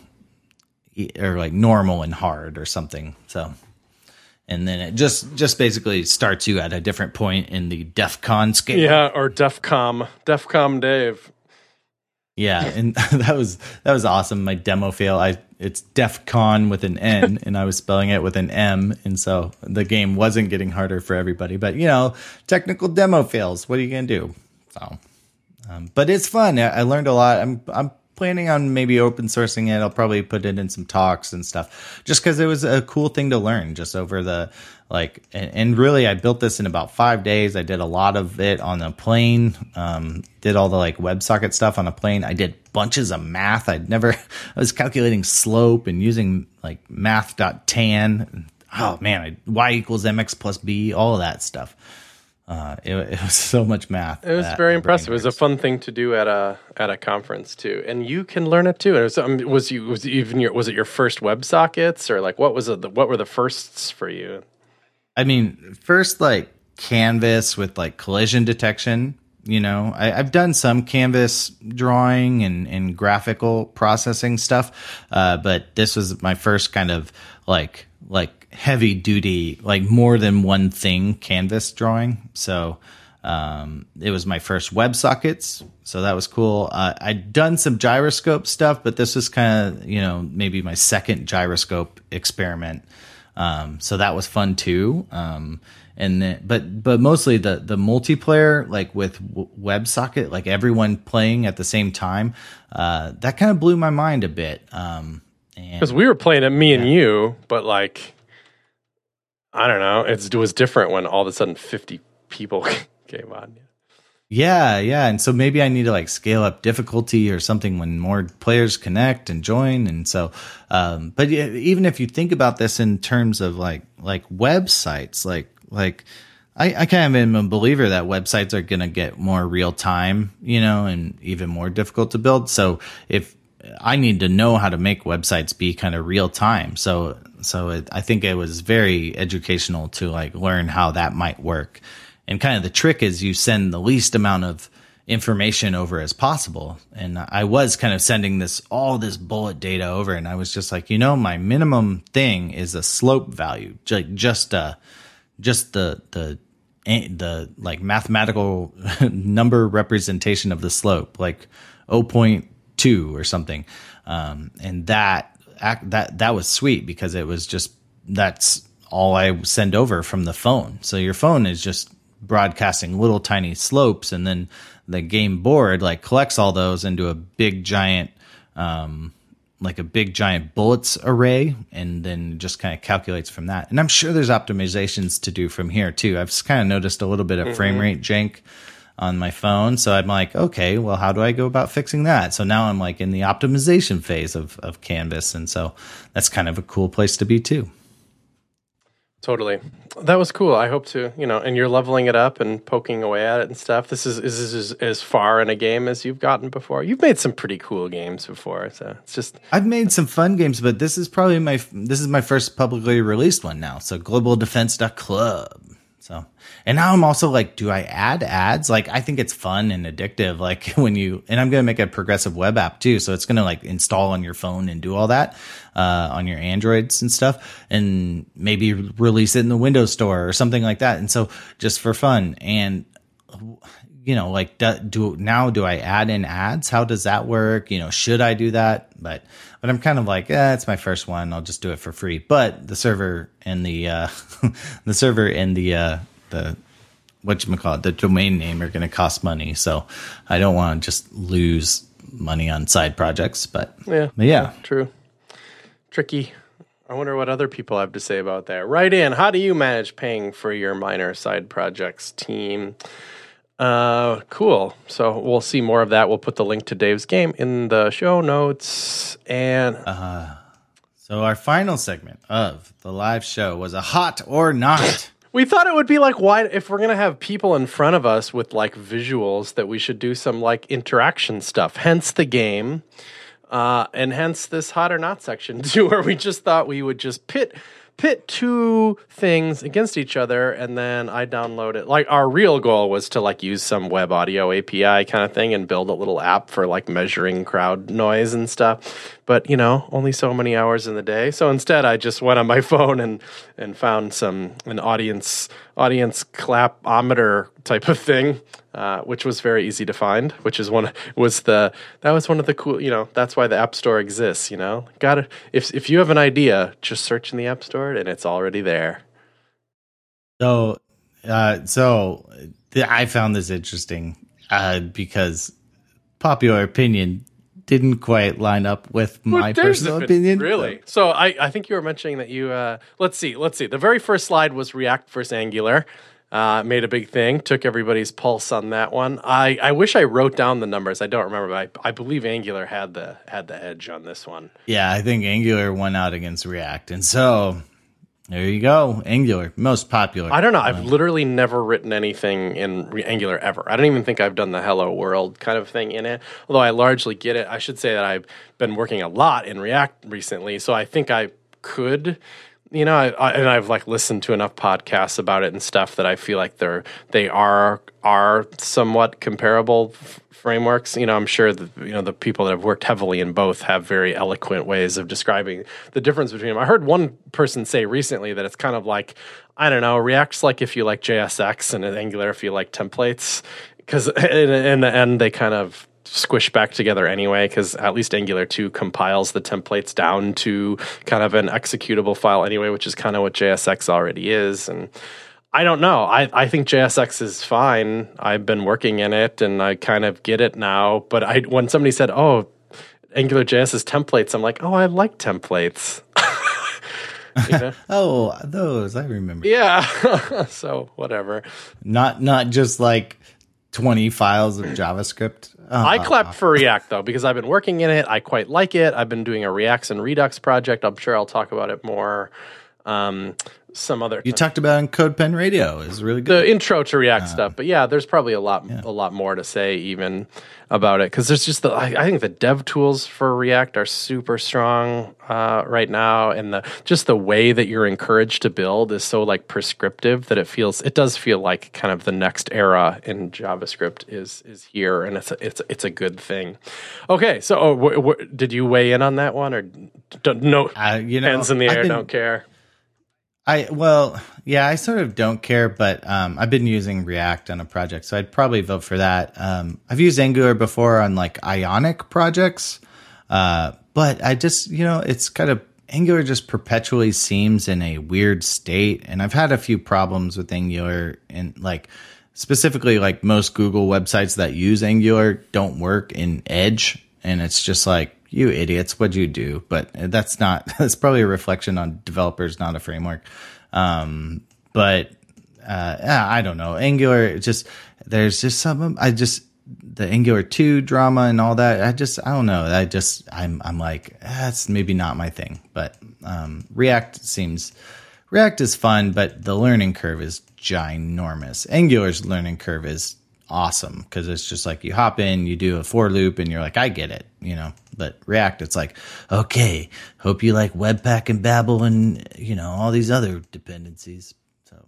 or like normal and hard or something. So, and then it just just basically starts you at a different point in the DEF CON scale. Yeah, or DEFCOM, DEFCOM Dave. Yeah, and that was that was awesome. My demo fail, I it's DEF CON with an N, and I was spelling it with an M, and so the game wasn't getting harder for everybody. But you know, technical demo fails. What are you gonna do? So, um, but it's fun. I, I learned a lot. I'm I'm planning on maybe open sourcing it. I'll probably put it in some talks and stuff, just because it was a cool thing to learn. Just over the like, and, and really, I built this in about five days. I did a lot of it on a plane. Um, did all the like WebSocket stuff on a plane. I did bunches of math. I'd never. I was calculating slope and using like math.tan. Oh man, I, y equals mx plus b. All of that stuff. Uh, it, it was so much math. It was very impressive. It was a fun thing to do at a at a conference too, and you can learn it too. And it was, um, was you was even your was it your first WebSockets, or like what was it? What were the firsts for you? I mean, first like Canvas with like collision detection. You know, I, I've done some Canvas drawing and, and graphical processing stuff, uh, but this was my first kind of like like heavy duty, like more than one thing Canvas drawing. So um, it was my first WebSockets, so that was cool. Uh, I'd done some gyroscope stuff, but this was kind of, you know, maybe my second gyroscope experiment. Um, so that was fun too. Um, and then, but, but mostly the, the multiplayer, like with w- WebSocket, like everyone playing at the same time, uh, that kind of blew my mind a bit. Um, because we were playing it, me yeah. and you, but like, I don't know, it's, it was different when all of a sudden fifty people came on. Yeah, yeah. And so maybe I need to like scale up difficulty or something when more players connect and join. And so, um, but yeah, even if you think about this in terms of like, like websites, like, like I, I kind of am a believer that websites are going to get more real time, you know, and even more difficult to build. So if I need to know how to make websites be kind of real time. So, so it, I think it was very educational to like learn how that might work. And kind of the trick is you send the least amount of information over as possible. And I was kind of sending this, all this bullet data over. And I was just like, you know, my minimum thing is a slope value, like just, uh, just the, the, the like mathematical number representation of the slope, like zero point two or something. Um, and that, that, that was sweet because it was just, that's all I send over from the phone. So your phone is just broadcasting little tiny slopes, and then the game board like collects all those into a big giant, um, like a big giant bullets array, and then just kind of calculates from that. And I'm sure there's optimizations to do from here too. I've kind of noticed a little bit of mm-hmm. frame rate jank on my phone. So I'm like, okay, well, how do I go about fixing that? So now I'm like in the optimization phase of, of Canvas. And so that's kind of a cool place to be too. Totally. That was cool. I hope to, you know, and you're leveling it up and poking away at it and stuff. This is, is, is as far in a game as you've gotten before. You've made some pretty cool games before. So it's just, I've made some fun games, but this is probably my, this is my first publicly released one now. So global defense dot club. So, and now I'm also like, do I add ads? Like, I think it's fun and addictive. Like when you, and I'm going to make a progressive web app too. So it's going to like install on your phone and do all that, uh, on your Androids and stuff, and maybe release it in the Windows Store or something like that. And so just for fun. And, you know, like do, do now, do I add in ads? How does that work? You know, should I do that? But, but I'm kind of like, eh, it's my first one. I'll just do it for free. But the server and the, uh, the server and the, uh, the, whatchamacallit, the domain name are going to cost money. So I don't want to just lose money on side projects, but yeah, but yeah. yeah, true. Tricky. I wonder what other people have to say about that. Write in. How do you manage paying for your minor side projects team? Uh, cool. So we'll see more of that. We'll put the link to Dave's game in the show notes. And uh, so our final segment of the live show was a hot or not. We thought it would be like, why, if we're going to have people in front of us with like visuals, that we should do some like interaction stuff. Hence the game. Uh, and hence this hot or not section too, where we just thought we would just pit pit two things against each other, and then I download it. Like our real goal was to like use some web audio A P I kind of thing and build a little app for like measuring crowd noise and stuff. But you know, only so many hours in the day. So instead, I just went on my phone and and found some an audience audience clapometer type of thing. Uh, which was very easy to find, which is one was the that was one of the cool, you know, that's why the App Store exists, you know. Got to if if you have an idea, just search in the App Store and it's already there. So uh so th- I found this interesting uh because popular opinion didn't quite line up with my well, personal opinion. Really? So I I think you were mentioning that you uh let's see, let's see. The very first slide was React versus Angular. Uh, made a big thing, took everybody's pulse on that one. I, I wish I wrote down the numbers. I don't remember, but I, I believe Angular had the had the edge on this one. Yeah, I think Angular won out against React. And so there you go. Angular, most popular. I don't know. I've um, literally never written anything in Re- Angular ever. I don't even think I've done the hello world kind of thing in it, although I largely get it. I should say that I've been working a lot in React recently, so I think I could... You know, I, I, and I've like listened to enough podcasts about it and stuff that I feel like they're they are are somewhat comparable f- frameworks. You know, I'm sure that you know the people that have worked heavily in both have very eloquent ways of describing the difference between them. I heard one person say recently that it's kind of like, I don't know, React's like if you like J S X and Angular if you like templates, because in, in the end they kind of squish back together anyway, because at least Angular two compiles the templates down to kind of an executable file anyway, which is kind of what J S X already is. And I don't know. I, I think J S X is fine. I've been working in it and I kind of get it now. But I when somebody said, oh, Angular J S is templates, I'm like, oh, I like templates. You know? Oh, those, I remember. Yeah. So whatever. Not not just like twenty files of JavaScript. Uh, I clapped for React, though, because I've been working in it. I quite like it. I've been doing a Reacts and Redux project. I'm sure I'll talk about it more um, some other You time. talked about in CodePen Radio. Is really The good. intro to React Uh, stuff. But yeah, there's probably a lot yeah. a lot more to say even about it. Because there's just the, I, I think the dev tools for React are super strong uh, right now. And the just the way that you're encouraged to build is so like prescriptive that it feels, it does feel like kind of the next era in JavaScript is is here. And it's a, it's, it's a good thing. Okay, so oh, w- w- did you weigh in on that one? Or d- no, Uh, you know, hands in the I've air, been- don't care? I well, yeah, I sort of don't care, but um, I've been using React on a project, so I'd probably vote for that. Um, I've used Angular before on like Ionic projects, uh, but I just, you know, it's kind of Angular just perpetually seems in a weird state, and I've had a few problems with Angular, and like specifically, like most Google websites that use Angular don't work in Edge, and it's just like, you idiots, what'd you do? But that's not, that's probably a reflection on developers, not a framework. Um, but, uh, yeah, I don't know. Angular, just, there's just some, I just, the Angular two drama and all that. I just, I don't know. I just, I'm, I'm like, that's maybe not my thing, but, um, React seems, React is fun, but the learning curve is ginormous. Angular's learning curve is awesome because it's just like you hop in, you do a for loop, and you're like, I get it, you know. But React, it's like, okay, hope you like Webpack and Babel and, you know, all these other dependencies. So,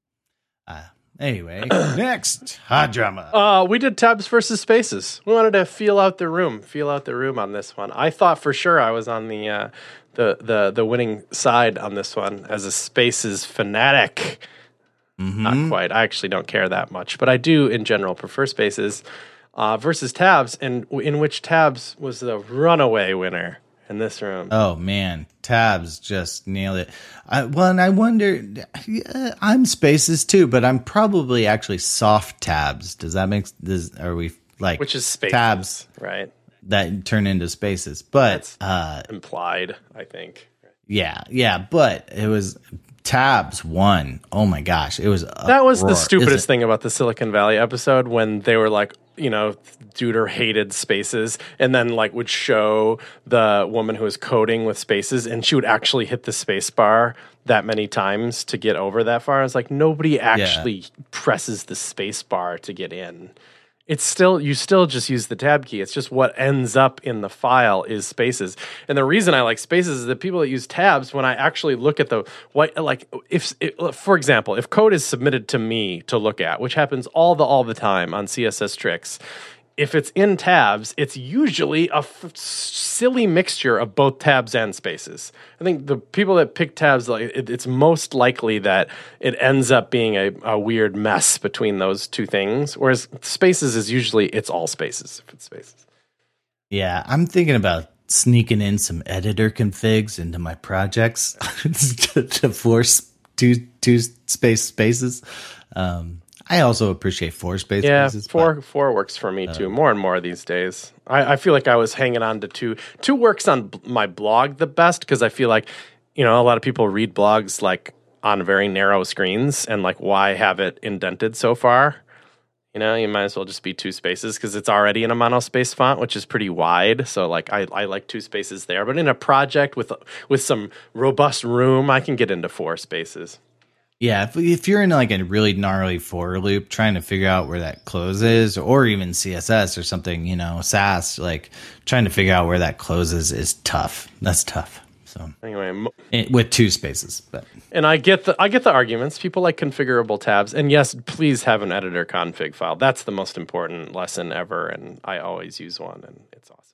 uh, anyway, next hot drama. Uh, we did tabs versus spaces. We wanted to feel out the room, feel out the room on this one. I thought for sure I was on the uh, the the the winning side on this one as a spaces fanatic. Mm-hmm. Not quite. I actually don't care that much, but I do in general prefer spaces uh, versus tabs, and in which tabs was the runaway winner in this room. Oh man, tabs just nailed it. I, well, and I wonder, yeah, I'm spaces too, but I'm probably actually soft tabs. Does that make? Does are we like Which is spaces, tabs right? that turn into spaces? But That's uh, implied, I think. yeah, yeah, but it was. Tabs won. Oh my gosh, it was That was the uproar. stupidest Is thing about the Silicon Valley episode when they were like, you know, Duder hated spaces and then like would show the woman who was coding with spaces and she would actually hit the space bar that many times to get over that far. I was like, nobody actually presses the space bar to get in. It's still, you still just use the tab key. It's just what ends up in the file is spaces. And the reason I like spaces is that people that use tabs, when I actually look at the, what, like, if, if, for example, if code is submitted to me to look at, which happens all the, all the time on C S S Tricks, if it's in tabs, it's usually a f- silly mixture of both tabs and spaces. I think the people that pick tabs, like it, it's most likely that it ends up being a, a weird mess between those two things. Whereas spaces is usually it's all spaces if it's spaces. Yeah, I'm thinking about sneaking in some editor configs into my projects to, to force two two space spaces. Um, I also appreciate four space Yeah, spaces. four but, four works for me too. More and more these days. I, I feel like I was hanging on to two. Two works on b- my blog the best because I feel like, you know, a lot of people read blogs like on very narrow screens and like why have it indented so far? You know, you might as well just be two spaces because it's already in a monospace font, which is pretty wide. So like I, I like two spaces there. But in a project with with some robust room, I can get into four spaces. Yeah, if, if you're in like a really gnarly for loop trying to figure out where that closes, or even C S S or something, you know, Sass, like trying to figure out where that closes is tough. That's tough. So Anyway, mo- it, with two spaces, but and I get the I get the arguments. People like configurable tabs, and yes, please have an editor config file. That's the most important lesson ever, and I always use one, and it's awesome.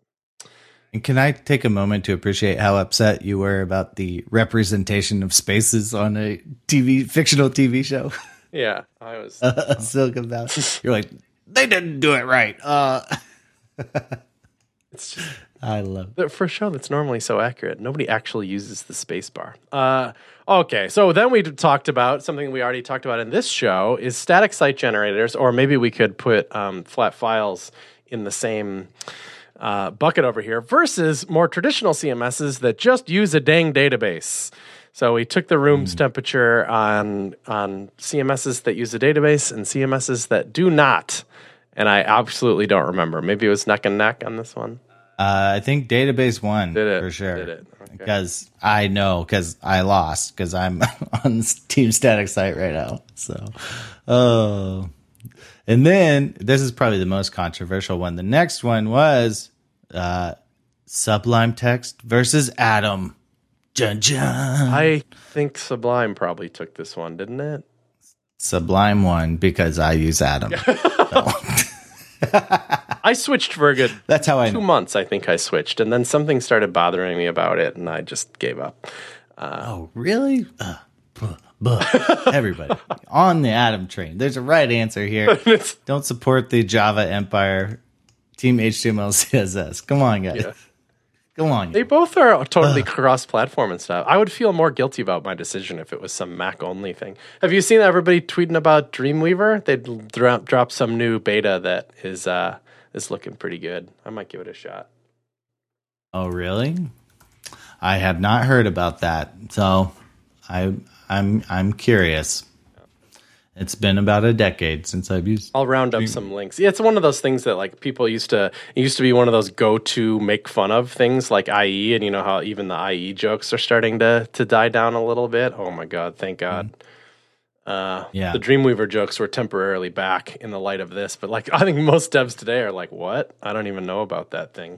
And can I take a moment to appreciate how upset you were about the representation of spaces on a T V fictional T V show? Yeah, I was. uh, Silicon Valley. You're like, they didn't do it right. Uh, It's just, I love it. but for a show that's normally so accurate, nobody actually uses the space bar. Uh, okay, so then we talked about something we already talked about in this show is static site generators, or maybe we could put um, flat files in the same uh, bucket over here versus more traditional C M Ss that just use a dang database. So we took the room's mm. temperature on on C M Ss that use a database and C M Ss that do not. And I absolutely don't remember. Maybe it was neck and neck on this one. Uh, I think database won Did it for sure. Did it? Okay. Because I know because I lost because I'm on Team Static site right now. So, oh, and then this is probably the most controversial one. The next one was uh, Sublime Text versus Atom. Jun, jun. I think Sublime probably took this one, didn't it? Sublime won because I use Atom. So. I switched for a good That's how I two know. months. I think I switched, and then something started bothering me about it, and I just gave up. Uh, oh, really? Uh, buh, buh. Everybody on the Atom train. There's a right answer here. Don't support the Java Empire. Team H T M L C S S. Come on, guys. Yeah. Come on. They both are totally cross-platform and stuff. I would feel more guilty about my decision if it was some Mac-only thing. Have you seen everybody tweeting about Dreamweaver? They drop dropped some new beta that is uh, is looking pretty good. I might give it a shot. Oh, really? I have not heard about that, so I I'm I'm curious. It's been about a decade since I've used. I'll round up some links. Yeah, it's one of those things that like people used to. It used to be one of those go-to make fun of things like I E, and you know how even the I E jokes are starting to to die down a little bit. Oh my god, thank God. Uh, Yeah. the Dreamweaver jokes were temporarily back in the light of this, but like I think most devs today are like, "What? I don't even know about that thing."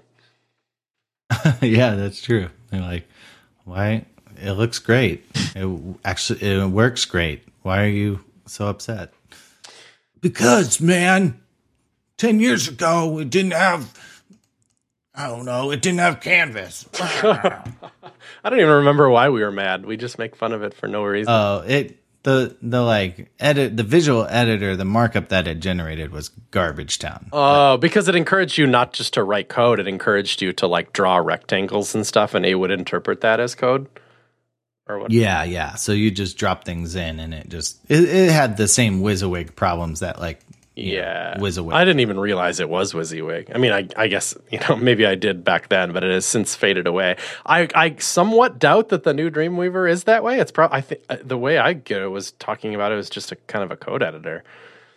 Yeah, that's true. They're like, why? It looks great. It actually it works great. Why are you so upset? Because, man, ten years ago it didn't have. I don't know. It didn't have Canvas. I don't even remember why we were mad. We just make fun of it for no reason. Oh, it the the like edit the visual editor, the markup that it generated was garbage town. Oh, because it encouraged you not just to write code, it encouraged you to like draw rectangles and stuff, and it would interpret that as code. Or what? Yeah, yeah. So you just drop things in, and it just it, it had the same WYSIWYG problems that like you Yeah, know, WYSIWYG. I didn't even realize it was WYSIWYG. I mean, I, I guess you know maybe I did back then, but it has since faded away. I, I somewhat doubt that the new Dreamweaver is that way. It's probably I think the way I get it was talking about it was just a kind of a code editor.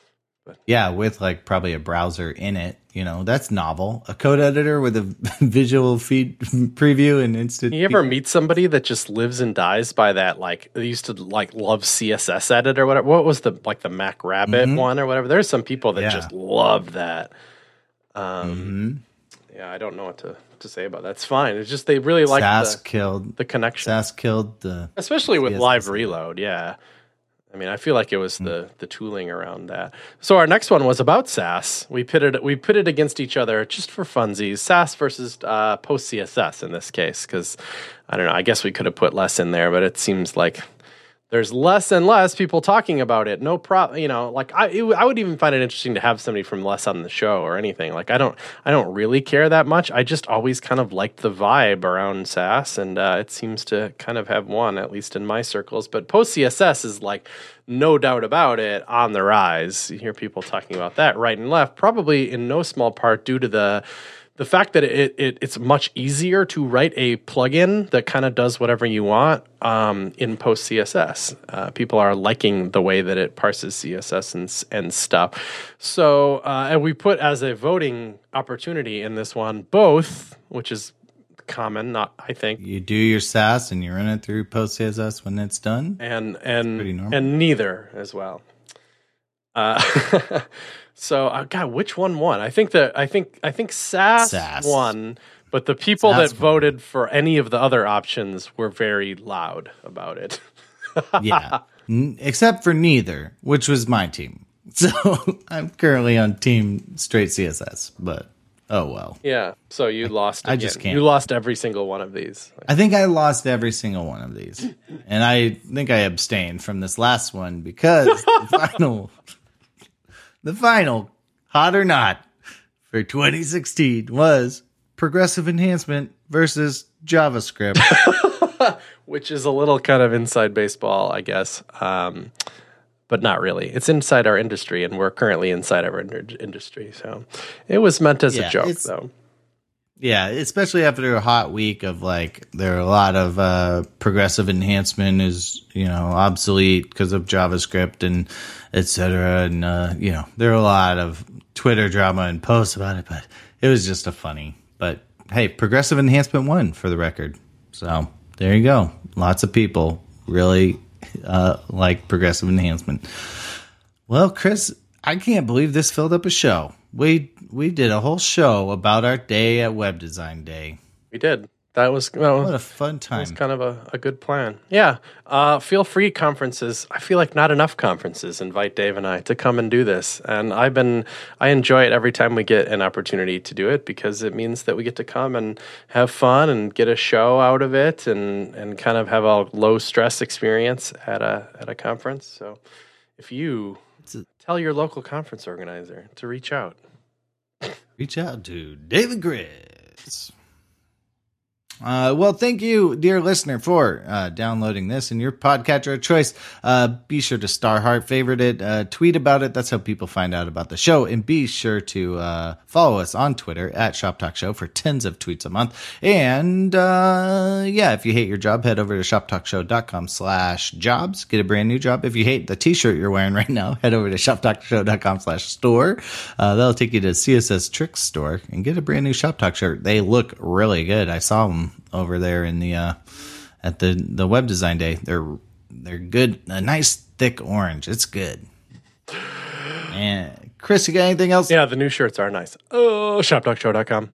Yeah, with like probably a browser in it. You know, that's novel. A code editor with a visual feed preview and instant. You ever meet somebody that just lives and dies by that? Like they used to like love C S S edit or whatever. What was the like the Mac Rabbit Mhm. one or whatever? There's some people that Yeah. just love that. Um, Mhm. Yeah, I don't know what to, to say about that. It's fine. It's just they really like SAS the, killed the connection, SAS killed the especially with C S S live edit. reload. Yeah. I mean, I feel like it was the the tooling around that. So our next one was about S A S. We pitted we pitted against each other just for funsies. S A S versus uh, post C S S in this case, because I don't know. I guess we could have put less in there, but it seems like there's less and less people talking about it. No problem. You know, like I it, I would even find it interesting to have somebody from Less on the show or anything. Like I don't I don't really care that much. I just always kind of liked the vibe around S A S, and uh, it seems to kind of have won, at least in my circles. But post C S S is like no doubt about it on the rise. You hear people talking about that right and left, probably in no small part due to the the fact that it, it it's much easier to write a plugin that kind of does whatever you want um, in post C S S. Uh, people are liking the way that it parses C S S and and stuff. So uh, and we put as a voting opportunity in this one both, which is common, not I think, you do your S A S and you run it through post C S S when it's done. and pretty and normal. and neither as well. Uh, so, uh, God, which one won? I think that I think I think S A S, S A S. won, but the people S A S that won. voted for any of the other options were very loud about it. Yeah, N- except for neither, which was my team. So I'm currently on team straight C S S, but oh well. Yeah, so you lost. I again. just can't. You lost every single one of these. I think I lost every single one of these, and I think I abstained from this last one because the final, the final, hot or not, for twenty sixteen was progressive enhancement versus JavaScript. Which is a little kind of inside baseball, I guess, um, but not really. It's inside our industry, and we're currently inside our in- industry. So it was meant as Yeah, a joke, it's- though. Yeah, especially after a hot week of like there are a lot of uh, progressive enhancement is you know obsolete because of JavaScript and et cetera. And uh, you know there are a lot of Twitter drama and posts about it, but it was just a funny. But hey, Progressive Enhancement won for the record. So there you go. Lots of people really uh, like Progressive Enhancement. Well, Chris, I can't believe this filled up a show. We we did a whole show about our day at Web Design Day. We did. That was, that was what a fun time. That was kind of a, a good plan. Yeah. Uh, feel free, conferences. I feel like not enough conferences invite Dave and I to come and do this. And I've been, I enjoy it every time we get an opportunity to do it because it means that we get to come and have fun and get a show out of it and, and kind of have a low stress experience at a, at a conference. So if you tell your local conference organizer to reach out. Reach out to David Gritz. Uh, well, thank you, dear listener, for uh, downloading this in your podcatcher of choice. Uh, be sure to star heart, favorite it, uh, tweet about it. That's how people find out about the show. And be sure to uh, follow us on Twitter at Shop Talk Show for tens of tweets a month. And uh, yeah, if you hate your job, head over to shoptalkshow.com slash jobs. Get a brand new job. If you hate the t-shirt you're wearing right now, head over to shoptalkshow.com slash store. Uh, that'll take you to C S S Tricks store and get a brand new Shop Talk shirt. They look really good. I saw them over there in the uh at the the Web Design Day. They're they're good, a nice thick orange. It's good. And Chris, you got anything else? Yeah, the new shirts are nice. Oh, shop talk show dot com.